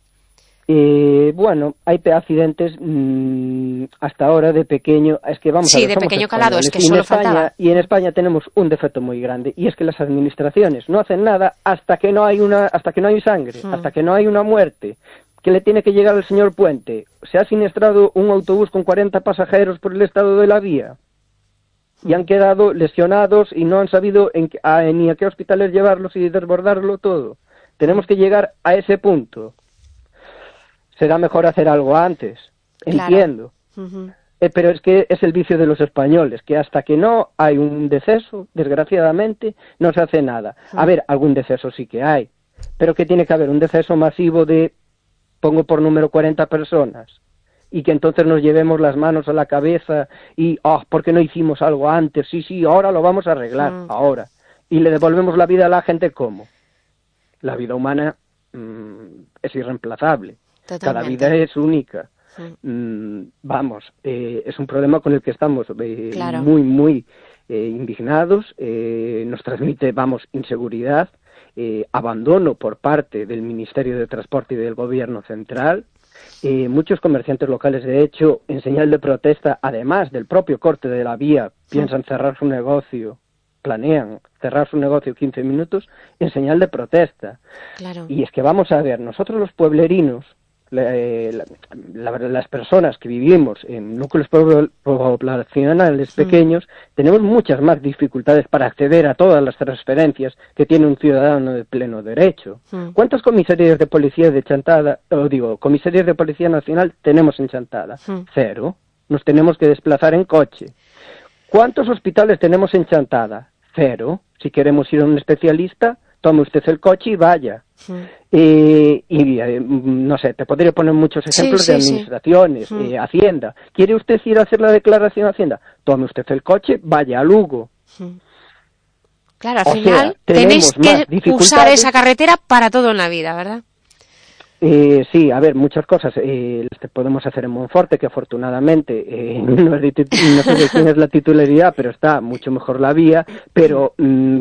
Bueno, hay accidentes hasta ahora de pequeño, es que vamos a ver, de pequeño calado, es que solo faltaba. Y en España tenemos un defecto muy grande, y es que las administraciones no hacen nada hasta que no hay sangre, hasta que no hay una muerte. ¿Qué le tiene que llegar al señor Puente? Se ha siniestrado un autobús con 40 pasajeros por el estado de la vía y han quedado lesionados y no han sabido ni a qué hospitales llevarlos y desbordarlo todo. Tenemos que llegar a ese punto. Será mejor hacer algo antes, entiendo. Pero es que es el vicio de los españoles, que hasta que no hay un deceso, desgraciadamente, no se hace nada. A ver, algún deceso sí que hay, pero que tiene que haber un deceso masivo de, pongo por número 40 personas, y que entonces nos llevemos las manos a la cabeza y, ¿por qué no hicimos algo antes? Sí, ahora lo vamos a arreglar, ahora. Y le devolvemos la vida a la gente, ¿cómo? La vida humana es irreemplazable. Totalmente. Cada vida es única. Vamos, es un problema con el que estamos muy indignados. Nos transmite, inseguridad, abandono por parte del Ministerio de Transporte y del Gobierno Central. Muchos comerciantes locales, de hecho, en señal de protesta, además del propio corte de la vía, piensan cerrar su negocio. Planean cerrar su negocio 15 minutos en señal de protesta. Claro. Y es que vamos a ver, nosotros los pueblerinos, las personas que vivimos en núcleos poblacionales pequeños, tenemos muchas más dificultades para acceder a todas las transferencias que tiene un ciudadano de pleno derecho. ¿Cuántas comisarías de policía de Chantada, comisarías de policía nacional tenemos en Chantada? 0. Nos tenemos que desplazar en coche. ¿Cuántos hospitales tenemos en Chantada? 0. Si queremos ir a un especialista, tome usted el coche y vaya. No sé, te podría poner muchos ejemplos de administraciones, Hacienda. ¿Quiere usted ir a hacer la declaración a Hacienda? Tome usted el coche, vaya a Lugo. Claro, al final tenéis que usar esa carretera para todo en la vida, ¿verdad? Sí, a ver, muchas cosas podemos hacer en Monforte, que afortunadamente no sé de quién es la titularidad, pero está mucho mejor la vía, pero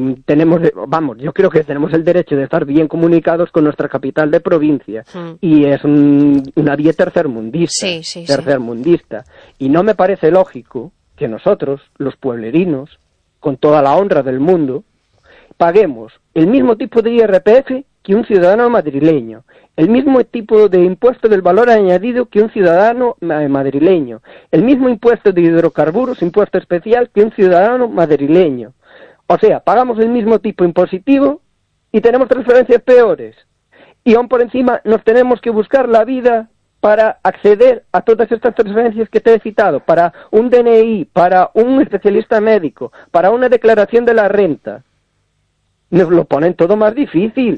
yo creo que tenemos el derecho de estar bien comunicados con nuestra capital de provincia, y es una vía tercermundista, tercermundista, y no me parece lógico que nosotros, los pueblerinos, con toda la honra del mundo, paguemos el mismo tipo de IRPF que un ciudadano madrileño, el mismo tipo de impuesto del valor añadido que un ciudadano madrileño, el mismo impuesto de hidrocarburos, impuesto especial, que un ciudadano madrileño. O sea, pagamos el mismo tipo impositivo y tenemos transferencias peores. Y aún por encima nos tenemos que buscar la vida para acceder a todas estas transferencias que te he citado, para un DNI, para un especialista médico, para una declaración de la renta. Nos lo ponen todo más difícil.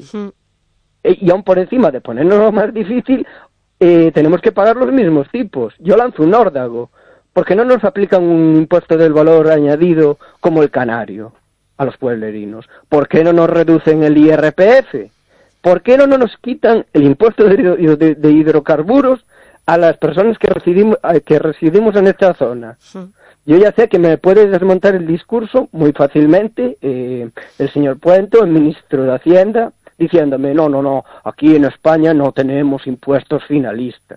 Y aún por encima de ponernos más difícil, tenemos que pagar los mismos tipos. Yo lanzo un órdago. ¿Por qué no nos aplican un impuesto del valor añadido como el canario a los pueblerinos? ¿Por qué no nos reducen el IRPF? ¿Por qué no nos quitan el impuesto de hidrocarburos a las personas que residimos en esta zona? Yo ya sé que me puede desmontar el discurso muy fácilmente el señor Puente, el ministro de Hacienda, diciéndome, no, aquí en España no tenemos impuestos finalistas.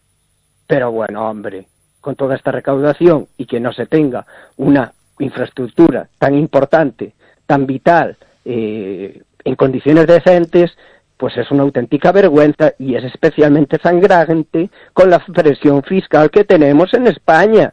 Pero bueno, hombre, con toda esta recaudación y que no se tenga una infraestructura tan importante, tan vital, en condiciones decentes, pues es una auténtica vergüenza y es especialmente sangrante con la presión fiscal que tenemos en España.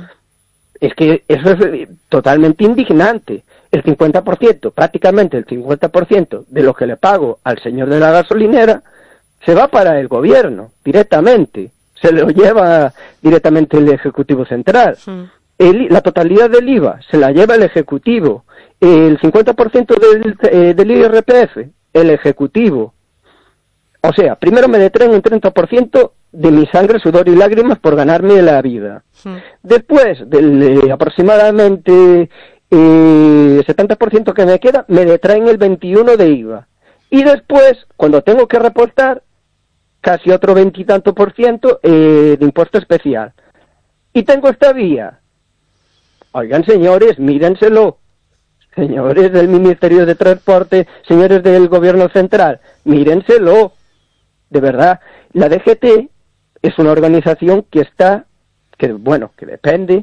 Es que eso es totalmente indignante. El 50%, prácticamente el 50% de lo que le pago al señor de la gasolinera se va para el gobierno, directamente. Se lo lleva directamente el Ejecutivo Central. La totalidad del IVA se la lleva el Ejecutivo. El 50% del IRPF el Ejecutivo. O sea, primero me detraen un 30% de mi sangre, sudor y lágrimas por ganarme la vida. Después del aproximadamente 70% que me queda, me detraen el 21% de IVA. Y después, cuando tengo que reportar, casi otro 20 y tanto % de impuesto especial. Y tengo esta vía. Oigan, señores, mírenselo. Señores del Ministerio de Transporte, señores del Gobierno Central, mírenselo. De verdad, la DGT es una organización que depende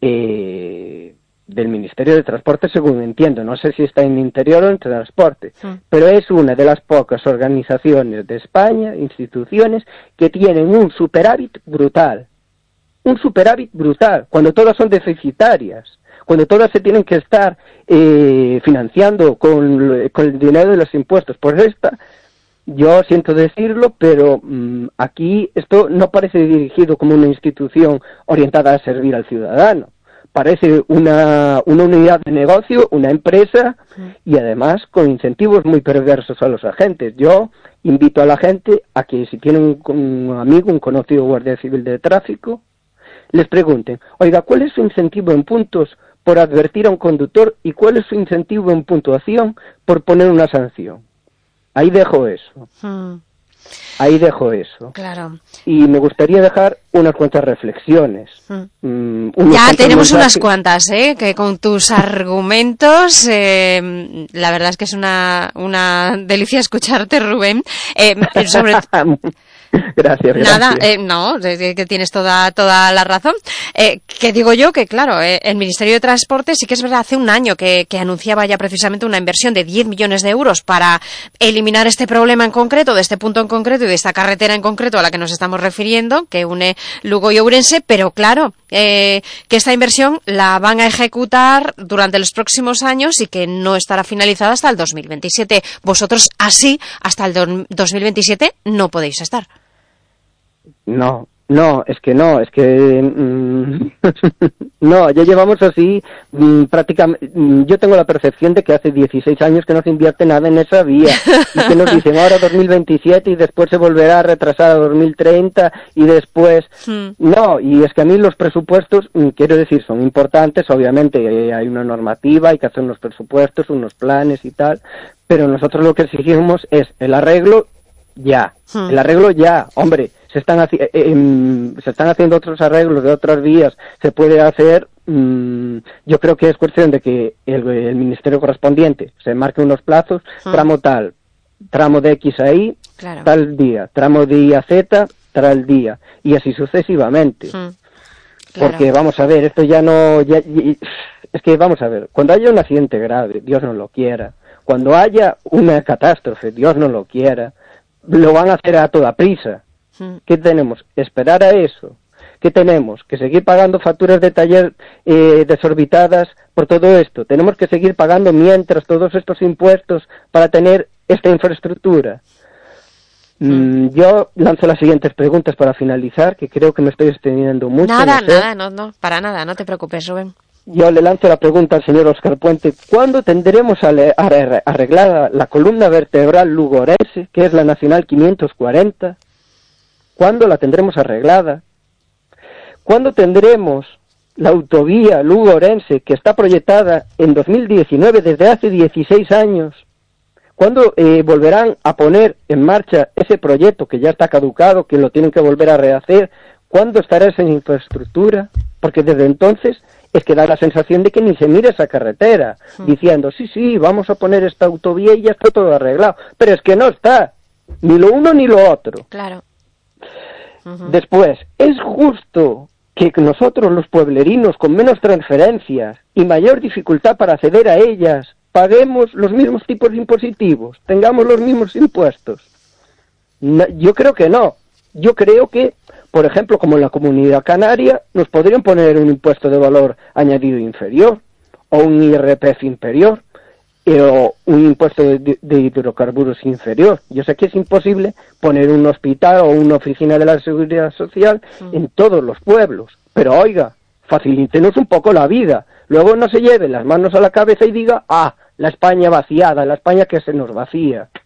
del Ministerio de Transporte, según entiendo. No sé si está en Interior o en Transporte, pero es una de las pocas organizaciones de España, instituciones, que tienen un superávit brutal. Un superávit brutal, cuando todas son deficitarias, cuando todas se tienen que estar financiando con el dinero de los impuestos. Por esta, yo siento decirlo, pero aquí esto no parece dirigido como una institución orientada a servir al ciudadano. Parece una unidad de negocio, una empresa, y además con incentivos muy perversos a los agentes. Yo invito a la gente a que, si tienen un amigo, un conocido guardia civil de tráfico, les pregunten, oiga, ¿cuál es su incentivo en puntos por advertir a un conductor y cuál es su incentivo en puntuación por poner una sanción? Ahí dejo eso. Ahí dejo eso. Claro. Y me gustaría dejar unas cuantas reflexiones. Ya tenemos unas cuantas, que con tus argumentos, la verdad es que es una delicia escucharte, Rubén. Sobre Gracias. Nada, no, que tienes toda la razón. Que digo yo que, claro, el Ministerio de Transporte sí que es verdad, hace un año que anunciaba ya precisamente una inversión de 10 millones de euros para eliminar este problema en concreto, de este punto en concreto y de esta carretera en concreto a la que nos estamos refiriendo, que une Lugo y Ourense, pero claro, que esta inversión la van a ejecutar durante los próximos años y que no estará finalizada hasta el 2027. Vosotros así, hasta el 2027, no podéis estar. No, es que no, ya llevamos así prácticamente. Yo tengo la percepción de que hace 16 años que no se invierte nada en esa vía y que nos dicen ahora 2027 y después se volverá a retrasar a 2030 y después no, y es que a mí los presupuestos, quiero decir, son importantes, obviamente hay una normativa, hay que hacer unos presupuestos, unos planes y tal, pero nosotros lo que exigimos es el arreglo ya, hombre. Se están haciendo otros arreglos de otras vías, se puede hacer, yo creo que es cuestión de que el ministerio correspondiente se marque unos plazos, tramo tal, tramo de X a Y, tal día, tramo de Y a Z, tal día, y así sucesivamente. Porque vamos a ver, esto ya no, es que vamos a ver, cuando haya un accidente grave, Dios no lo quiera, cuando haya una catástrofe, Dios no lo quiera, lo van a hacer a toda prisa. ¿Qué tenemos? Esperar a eso. ¿Qué tenemos? Que seguir pagando facturas de taller desorbitadas por todo esto. Tenemos que seguir pagando mientras todos estos impuestos para tener esta infraestructura. Yo lanzo las siguientes preguntas para finalizar, que creo que me estoy extendiendo mucho. No, para nada, no te preocupes, Rubén. Yo le lanzo la pregunta al señor Óscar Puente. ¿Cuándo tendremos arreglada la columna vertebral lugorense, que es la Nacional 540? ¿Cuándo la tendremos arreglada? ¿Cuándo tendremos la autovía Lugo-Ourense, que está proyectada en 2019 desde hace 16 años? ¿Cuándo volverán a poner en marcha ese proyecto que ya está caducado, que lo tienen que volver a rehacer? ¿Cuándo estará esa infraestructura? Porque desde entonces es que da la sensación de que ni se mira esa carretera, diciendo, sí, vamos a poner esta autovía y ya está todo arreglado. Pero es que no está, ni lo uno ni lo otro. Claro. Después, ¿es justo que nosotros los pueblerinos con menos transferencias y mayor dificultad para acceder a ellas paguemos los mismos tipos impositivos, tengamos los mismos impuestos? No, yo creo que no. Yo creo que, por ejemplo, como en la Comunidad Canaria, nos podrían poner un impuesto de valor añadido inferior o un IRPF inferior. O un impuesto de hidrocarburos inferior. Yo sé que es imposible poner un hospital o una oficina de la Seguridad Social en todos los pueblos, pero oiga, facilítenos un poco la vida. Luego no se lleve las manos a la cabeza y diga, la España vaciada, la España que se nos vacía.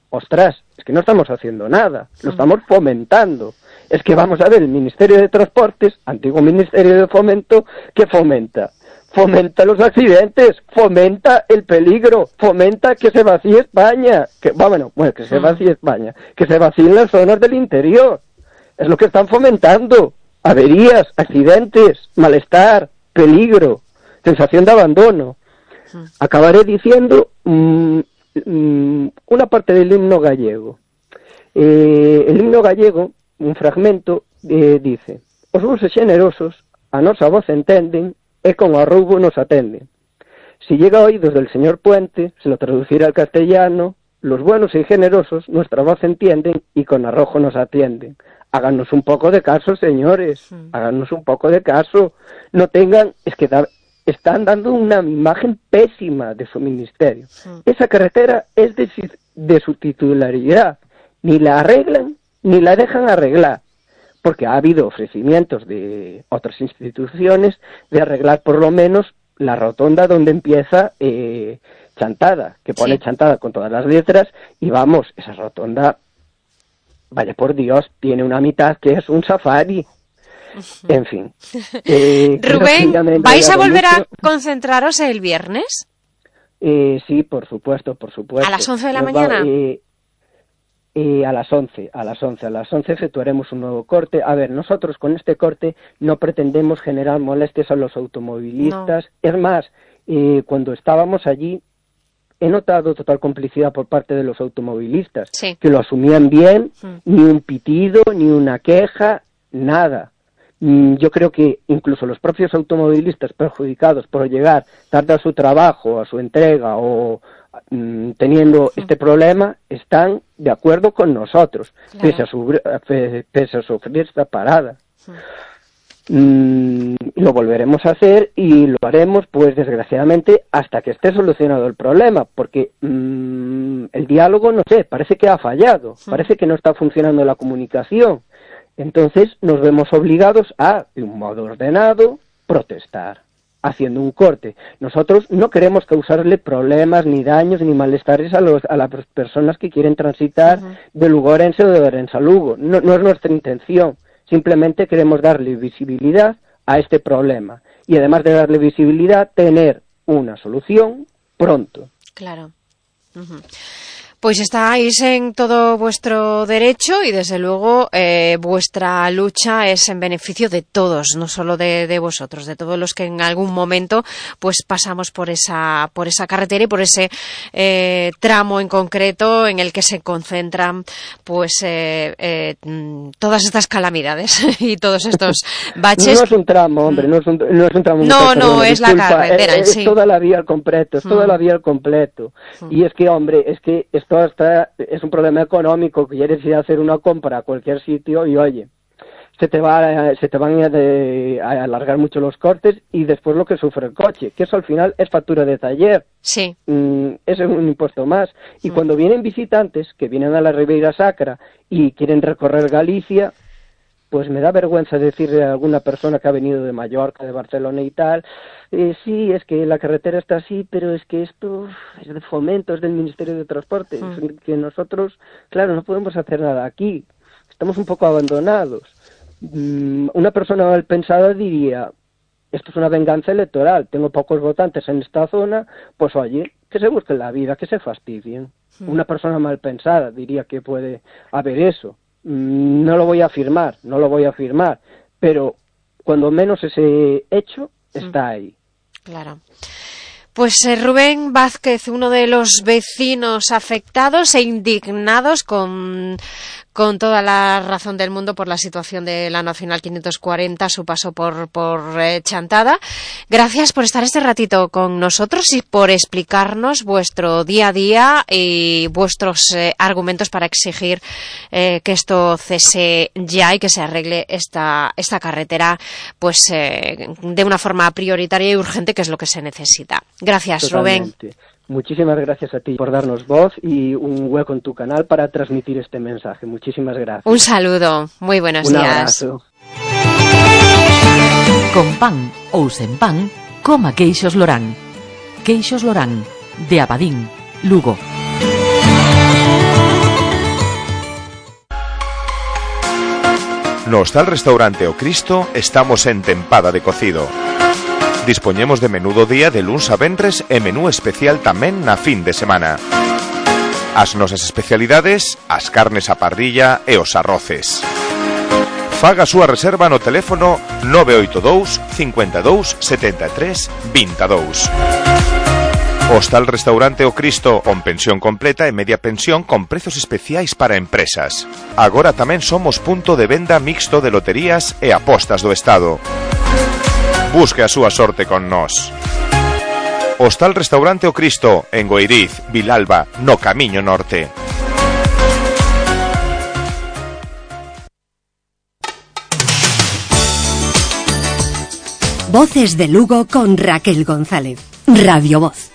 ostras, es que no estamos haciendo nada, lo estamos fomentando. Es que vamos a ver, el Ministerio de Transportes, antiguo Ministerio de Fomento, ¿qué fomenta? Fomenta los accidentes, fomenta el peligro, fomenta que se vacíe España, que se vacíe España, que se vacíen las zonas del interior. Es lo que están fomentando. Averías, accidentes, malestar, peligro, sensación de abandono. Acabaré diciendo una parte del himno gallego. El himno gallego, un fragmento, dice: os voces xenerosos, a nosa voz entenden, e con arroubo nos atenden. Si llega a oídos del señor Puente, se lo traducirá al castellano: los buenos y generosos nuestra voz entienden y con arrojo nos atienden. Háganos un poco de caso, señores, háganos un poco de caso. No tengan, es que están dando una imagen pésima de su ministerio. Esa carretera es de su titularidad. Ni la arreglan, ni la dejan arreglar. Porque ha habido ofrecimientos de otras instituciones de arreglar por lo menos la rotonda donde empieza Chantada, que pone Chantada con todas las letras, y vamos, esa rotonda, vaya por Dios, tiene una mitad que es un safari. En fin. Rubén, ¿vais a volver a concentraros el viernes? Sí, por supuesto. ¿A las 11 de la mañana? A las 11 efectuaremos un nuevo corte. A ver, nosotros con este corte no pretendemos generar molestias a los automovilistas. No. Es más, cuando estábamos allí, he notado total complicidad por parte de los automovilistas, que lo asumían bien, ni un pitido, ni una queja, nada. Yo creo que incluso los propios automovilistas perjudicados por llegar tarde a su trabajo, a su entrega o teniendo este problema, están de acuerdo con nosotros, pese a sufrir esta parada. Lo volveremos a hacer y lo haremos, pues desgraciadamente, hasta que esté solucionado el problema, porque el diálogo, no sé, parece que ha fallado, parece que no está funcionando la comunicación. Entonces nos vemos obligados a, de un modo ordenado, protestar, haciendo un corte. Nosotros no queremos causarle problemas, ni daños, ni malestares a las personas que quieren transitar de Lugo a Orense o de Orense a Lugo. No es nuestra intención. Simplemente queremos darle visibilidad a este problema. Y además de darle visibilidad, tener una solución pronto. Claro. Pues estáis en todo vuestro derecho y desde luego vuestra lucha es en beneficio de todos, no solo de vosotros, de todos los que en algún momento pues pasamos por esa carretera y por ese tramo en concreto en el que se concentran pues todas estas calamidades y todos estos baches. No es un tramo, hombre, no es un tramo. No, es la carretera en sí. Es toda la vía al completo, Y es que, hombre, esto es un problema económico, que quieres ir a hacer una compra a cualquier sitio y oye, se te van a alargar mucho los cortes y después lo que sufre el coche, que eso al final es factura de taller. Sí. Es un impuesto más. Y cuando vienen visitantes que vienen a la Ribeira Sacra y quieren recorrer Galicia, pues me da vergüenza decirle a alguna persona que ha venido de Mallorca, de Barcelona y tal, sí, es que la carretera está así, pero es que esto es de Fomento, es del Ministerio de Transporte, que nosotros, claro, no podemos hacer nada aquí, estamos un poco abandonados. Una persona mal pensada diría, esto es una venganza electoral, tengo pocos votantes en esta zona, pues oye, que se busquen la vida, que se fastidien. Una persona mal pensada diría que puede haber eso. No lo voy a afirmar, pero cuando menos ese hecho está ahí. Claro. Pues Rubén Vázquez, uno de los vecinos afectados e indignados con toda la razón del mundo por la situación de la Nacional 540, su paso por Chantada. Gracias por estar este ratito con nosotros y por explicarnos vuestro día a día y vuestros argumentos para exigir que esto cese ya y que se arregle esta carretera pues de una forma prioritaria y urgente, que es lo que se necesita. Gracias, Totalmente. Rubén. Muchísimas gracias a ti por darnos voz y un hueco en tu canal para transmitir este mensaje. Muchísimas gracias. Un saludo. Muy buenos días. Un abrazo. Con pan ou sen pan, coma queixos Lorán. Queixos Lorán, de Abadín, Lugo. No Hostal Restaurante O Cristo estamos en tempada de cocido. Dispoñemos de menú do día de luns a venres e menú especial tamén na fin de semana. As nosas especialidades, as carnes a parrilla e os arroces. Faga a súa reserva no teléfono 982 52 73 22. Hostal Restaurante O Cristo, con pensión completa e media pensión con prezos especiais para empresas. Agora tamén somos punto de venda mixto de loterías e apostas do Estado. Busque a súa sorte con nós. Hostal Restaurante O Cristo, en Goiriz, Vilalba, no Camiño Norte. Voces de Lugo con Raquel González. Radio Voz.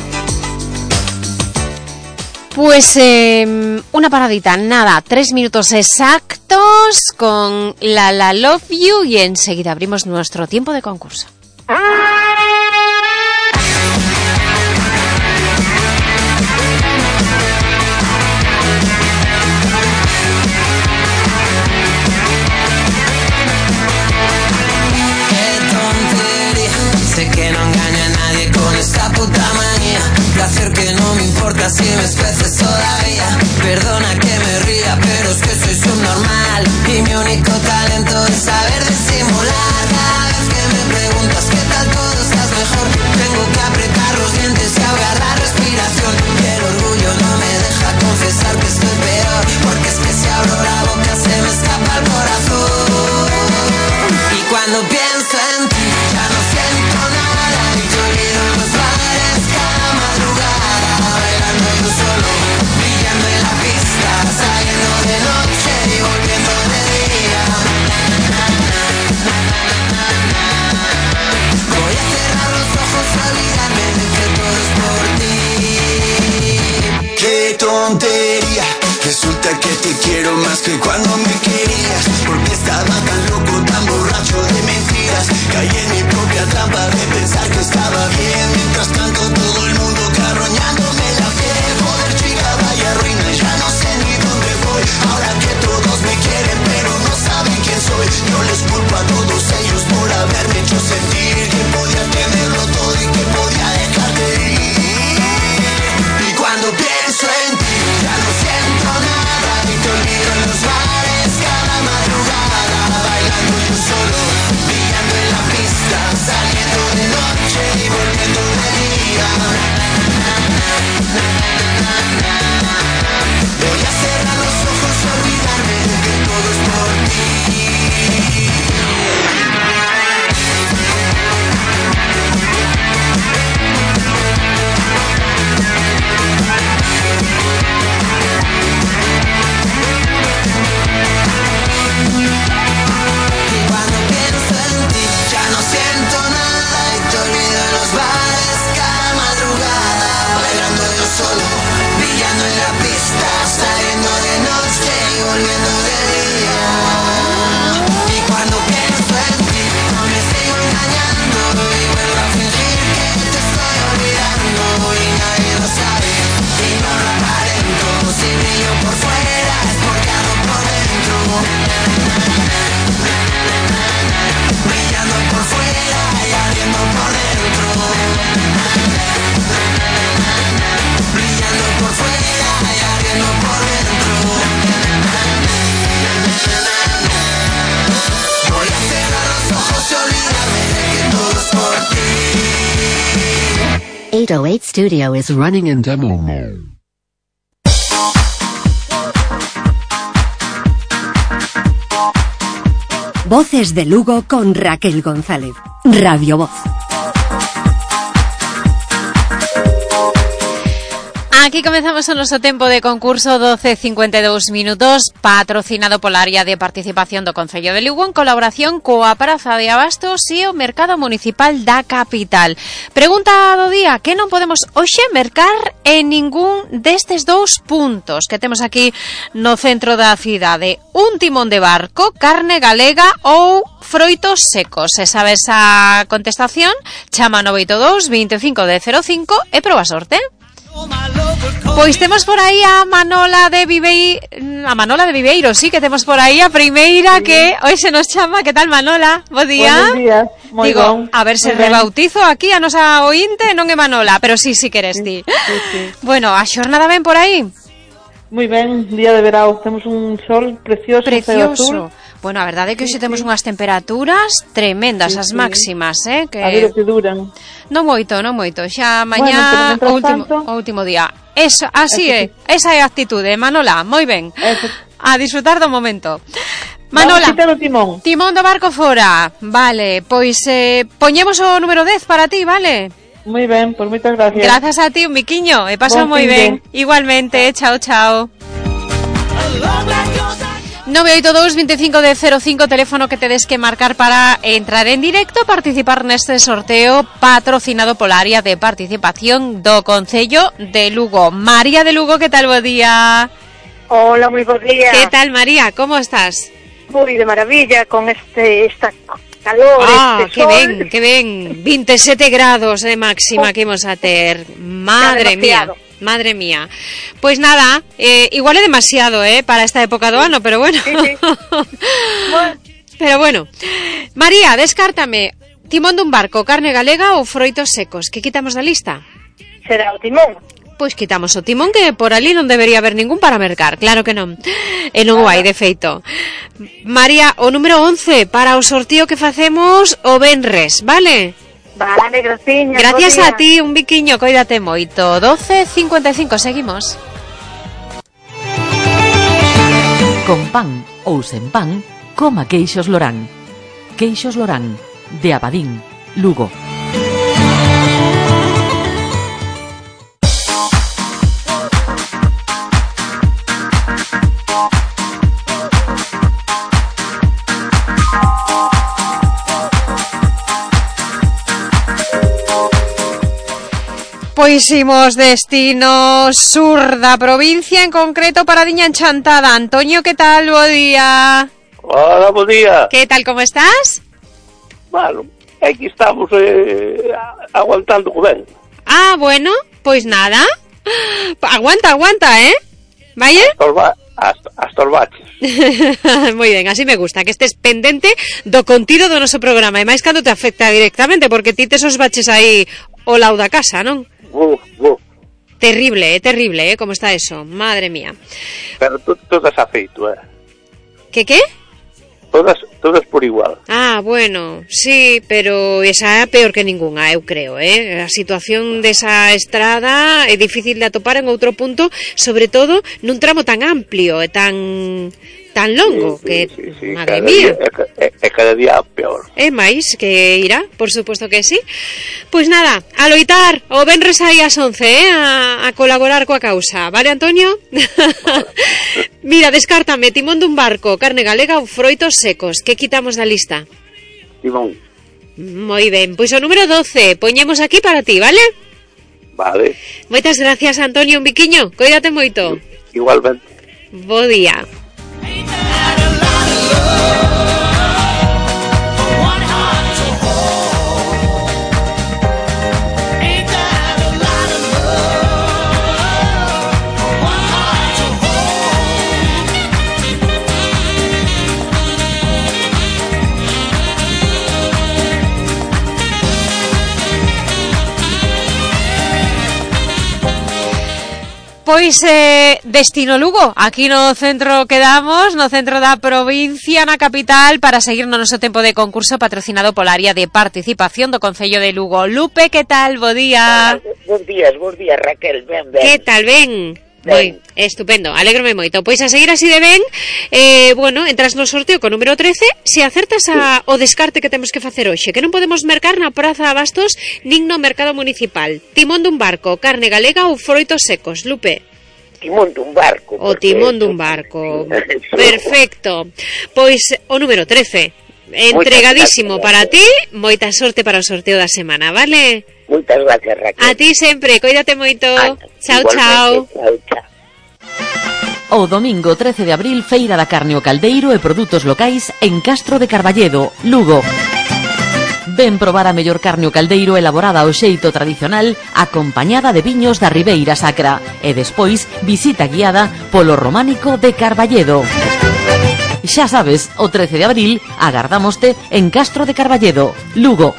Pues una paradita, nada, 3 minutos exactos con La Love You y enseguida abrimos nuestro tiempo de concurso. Sé que no engaña a nadie con esta puta manía. Placer que no me importa si me especes todavía. Perdona que me ría, pero es que soy subnormal. Y mi único talento es saber disimular. Cada vez que me preguntas qué tal todo, estás mejor. Tengo que apretar los dientes y ahogar la respiración. Y el orgullo no me deja confesar que estoy peor. Porque es que si abro la boca se me escapa el corazón. Y cuando pienso en ti ya no siento nada. Y te olvido en los bares cada madrugada. Bailando yo solo, brillando en la pista. Saliendo de noche y volviendo de día. Voy a cerrar los ojos y olvidarme de que todo es por ti. Qué tontería. Resulta que te quiero más que cuando me querías. Porque estaba tan loco, tan borracho de mentiras. Caí en mi propia trampa de pensar que estaba bien. Mientras tanto todo el mundo carroñándome la piel. Joder chica, vaya ruina, ya no sé ni dónde voy. Ahora que todos me quieren pero no saben quién soy. Yo les culpo a todos ellos por haberme hecho sentir que podía tenerlo todo y que podía dejarte ir. Y cuando pienso en ti ya no siento nada. Y te olvido en los bares cada madrugada. Bailando yo solo, brillando en la pista. Saliendo de noche y volviendo de día. Voy a cerrar los ojos y olvidarme de que todo es por ti. Cuando pienso en ti ya no siento nada. Y te olvido en los bares cada madrugada. Bailando yo solo, brillando en la pista. Saliendo de noche y volviendo de día. Y cuando pienso en ti no me sigo engañando. Y vuelvo a fingir que te estoy olvidando. Y nadie lo sabe y no lo aparento. Si brillo por fuera es porque ando por dentro. Brillando por fuera y ardiendo por dentro. Brillando por fuera y ardiendo por dentro. Voy a cerrar los ojos y olvidarme de que todo es por ti. 808 Studio is running in demo mode. Voces de Lugo con Raquel González. Radio Voz. Aquí comenzamos o noso tempo de concurso 12:52 minutos, patrocinado pola área de participación do Concello de Lugo en colaboración coa Praza de Abastos e o Mercado Municipal da Capital. Pregunta do día, que non podemos hoxe mercar en ningún destes dous puntos que temos aquí no centro da cidade? Un timón de barco, carne galega ou froitos secos? Se sabes a contestación, chama 982 25 de 05 e proba sorte. Pois temos por aí a Manola de Viveiro, sí, que temos por aí a primeira que hoxe se nos chama. Que tal, Manola? Bo día. Buenos días. Moi Digo, bon. a ver se Moi ben. rebautizo aquí a nosa ointe, non é Manola, pero sí queres ti. Sí. Bueno, a xornada ben por aí? Moi ben, día de verao, temos un sol precioso, ceo azul. Bueno, a verdade é que hoxe temos unhas temperaturas tremendas, as máximas, que A ver o que duran. Non moito, xa mañá o último día. Eso, así é, esa é a actitude, Manola, moi ben. A disfrutar do momento. Manola, timón do barco fora. Vale, pois poñemos o número 10 para ti, vale? Moi ben, pois moitas gracias. Grazas a ti, un biquiño, e pasa moi ben. Igualmente, chao. 982 25 de 05, teléfono que tedes que marcar para entrar en directo, participar neste sorteo patrocinado pola área de participación do Concello de Lugo. María de Lugo, que tal, bo día? Hola, moi bo día. Que tal, María, como estás? Moi de maravilla con esta calor, este sol. Que ben, 27 grados de máxima que imos a ter. Madre mía. Pois nada, igual é demasiado, para esta época do ano, pero bueno. Sí. Pero bueno. María, descártame, timón dun barco, carne galega ou froitos secos? Que quitamos da lista? Será o timón. Pois quitamos o timón, que por ali non debería haber ningún para mercar, claro que non. E non o hai, de feito. María, o número 11 para o sorteo que facemos o venres, vale? Vale, graciña. Gracias a ti, un biquiño, coídate moito. 12:55, seguimos. Con pan ou sen pan, coma queixos Lorán. Queixos Lorán, de Abadín, Lugo. Pois imos destino sur da provincia, en concreto Paradiña Enchantada. Antonio, que tal? Bo día. Hola, bo día. Que tal, como estás? Bueno, aquí estamos aguantando ben. Ah, bueno, pois nada. Aguanta, Vaya? Hasta os baches. Moi ben, así me gusta, que estés pendente do contido do noso programa, e máis cando te afecta directamente, porque ti tes os baches aí ao lado da casa, non? Terrible, como está eso, madre mía. Pero todas afeito, Que? Todas por igual. Ah, bueno, sí, pero esa é peor que ningunha, eu creo, A situación desa estrada é difícil de atopar en outro punto, sobre todo nun tramo tan amplio e tan longo, sí, madre mía. É cada día peor. É máis que irá, por suposto que sí. Pois nada, a loitar, o venres aí ás 11, a colaborar coa causa. Vale, Antonio? Vale. Mira, descártame, timón dun barco, carne galega ou froitos secos. Que quitamos da lista? Timón. Moi ben, pois o número 12, poñemos aquí para ti, vale? Vale. Moitas gracias, Antonio, un biquiño, coídate moito. Igualmente. Bo día. Pois destino Lugo, aquí no centro quedamos, no centro da provincia, na capital, para seguir no noso tempo de concurso patrocinado pola área de participación do Concello de Lugo. Lupe, que tal? Bo día. Bos días, Raquel, ben. Que tal, ben? Moi, estupendo, alégrome moito. Pois a seguir así de ben, bueno, entras no sorteo co número 13, se acertas o descarte que temos que facer hoxe, que non podemos mercar na Praza de Abastos nin no mercado municipal. Timón dun barco, carne galega ou froitos secos, Lupe? Timón dun barco. O timón dun barco. Perfecto. Pois o número 13. Entregadísimo para ti, moita sorte para o sorteo da semana, vale? Moitas gracias, Raquel. A ti sempre, coídate moito. Chao. Chao. O domingo 13 de abril, Feira da Carne o Caldeiro e produtos locais en Castro de Carballedo, Lugo. Ven probar a mellor carne o caldeiro elaborada ao xeito tradicional, acompañada de viños da Ribeira Sacra. E despois, visita guiada polo románico de Carballedo. Xa sabes, o 13 de abril agardámoste en Castro de Carballedo, Lugo.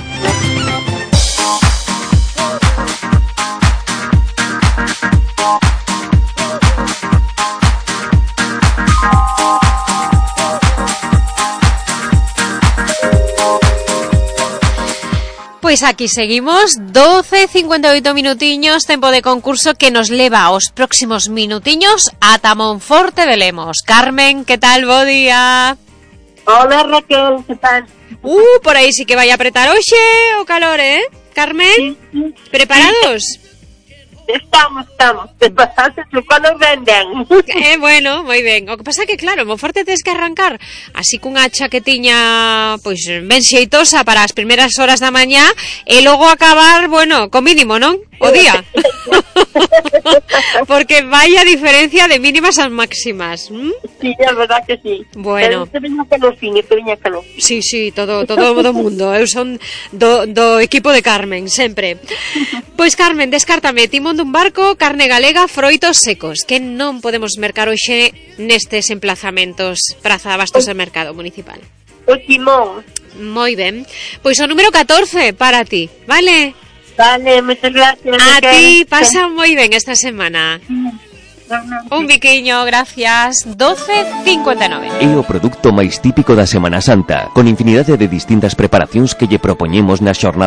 Pois aquí seguimos, 12:58 minutiños, tempo de concurso que nos leva aos próximos minutiños ata Monforte de Lemos. Carmen, que tal, bo día? Hola Raquel, que tal? Por aí sí que vai a apretar hoxe o calor, Carmen? Sí. Preparados? Estamos. Bastante cuando venden. Bueno, moi ben. O que pasa que, claro, Monforte tens que arrancar así cunha chaquetiña pois ben xeitosa para as primeiras horas da mañá e logo acabar, bueno, co mínimo, non? O día. Porque vaya diferencia de mínimas ás máximas. Sí, é verdad que sí. Bueno. Te viña calor. Sí, todo o mundo. Eu son do equipo de Carmen, sempre. Pois Carmen, descártame timón dun barco, carne galega, froitos secos, que non podemos mercar hoxe nestes emplazamentos Praza Bastos del Mercado Municipal. O timón. Moi ben. Pois o número 14 para ti, vale? Vale, moitas gracias. A ti, pasa moi ben esta semana. Un biquiño, gracias. 12:59. É o produto máis típico da Semana Santa, con infinidade de distintas preparacións que lle propoñemos na xornada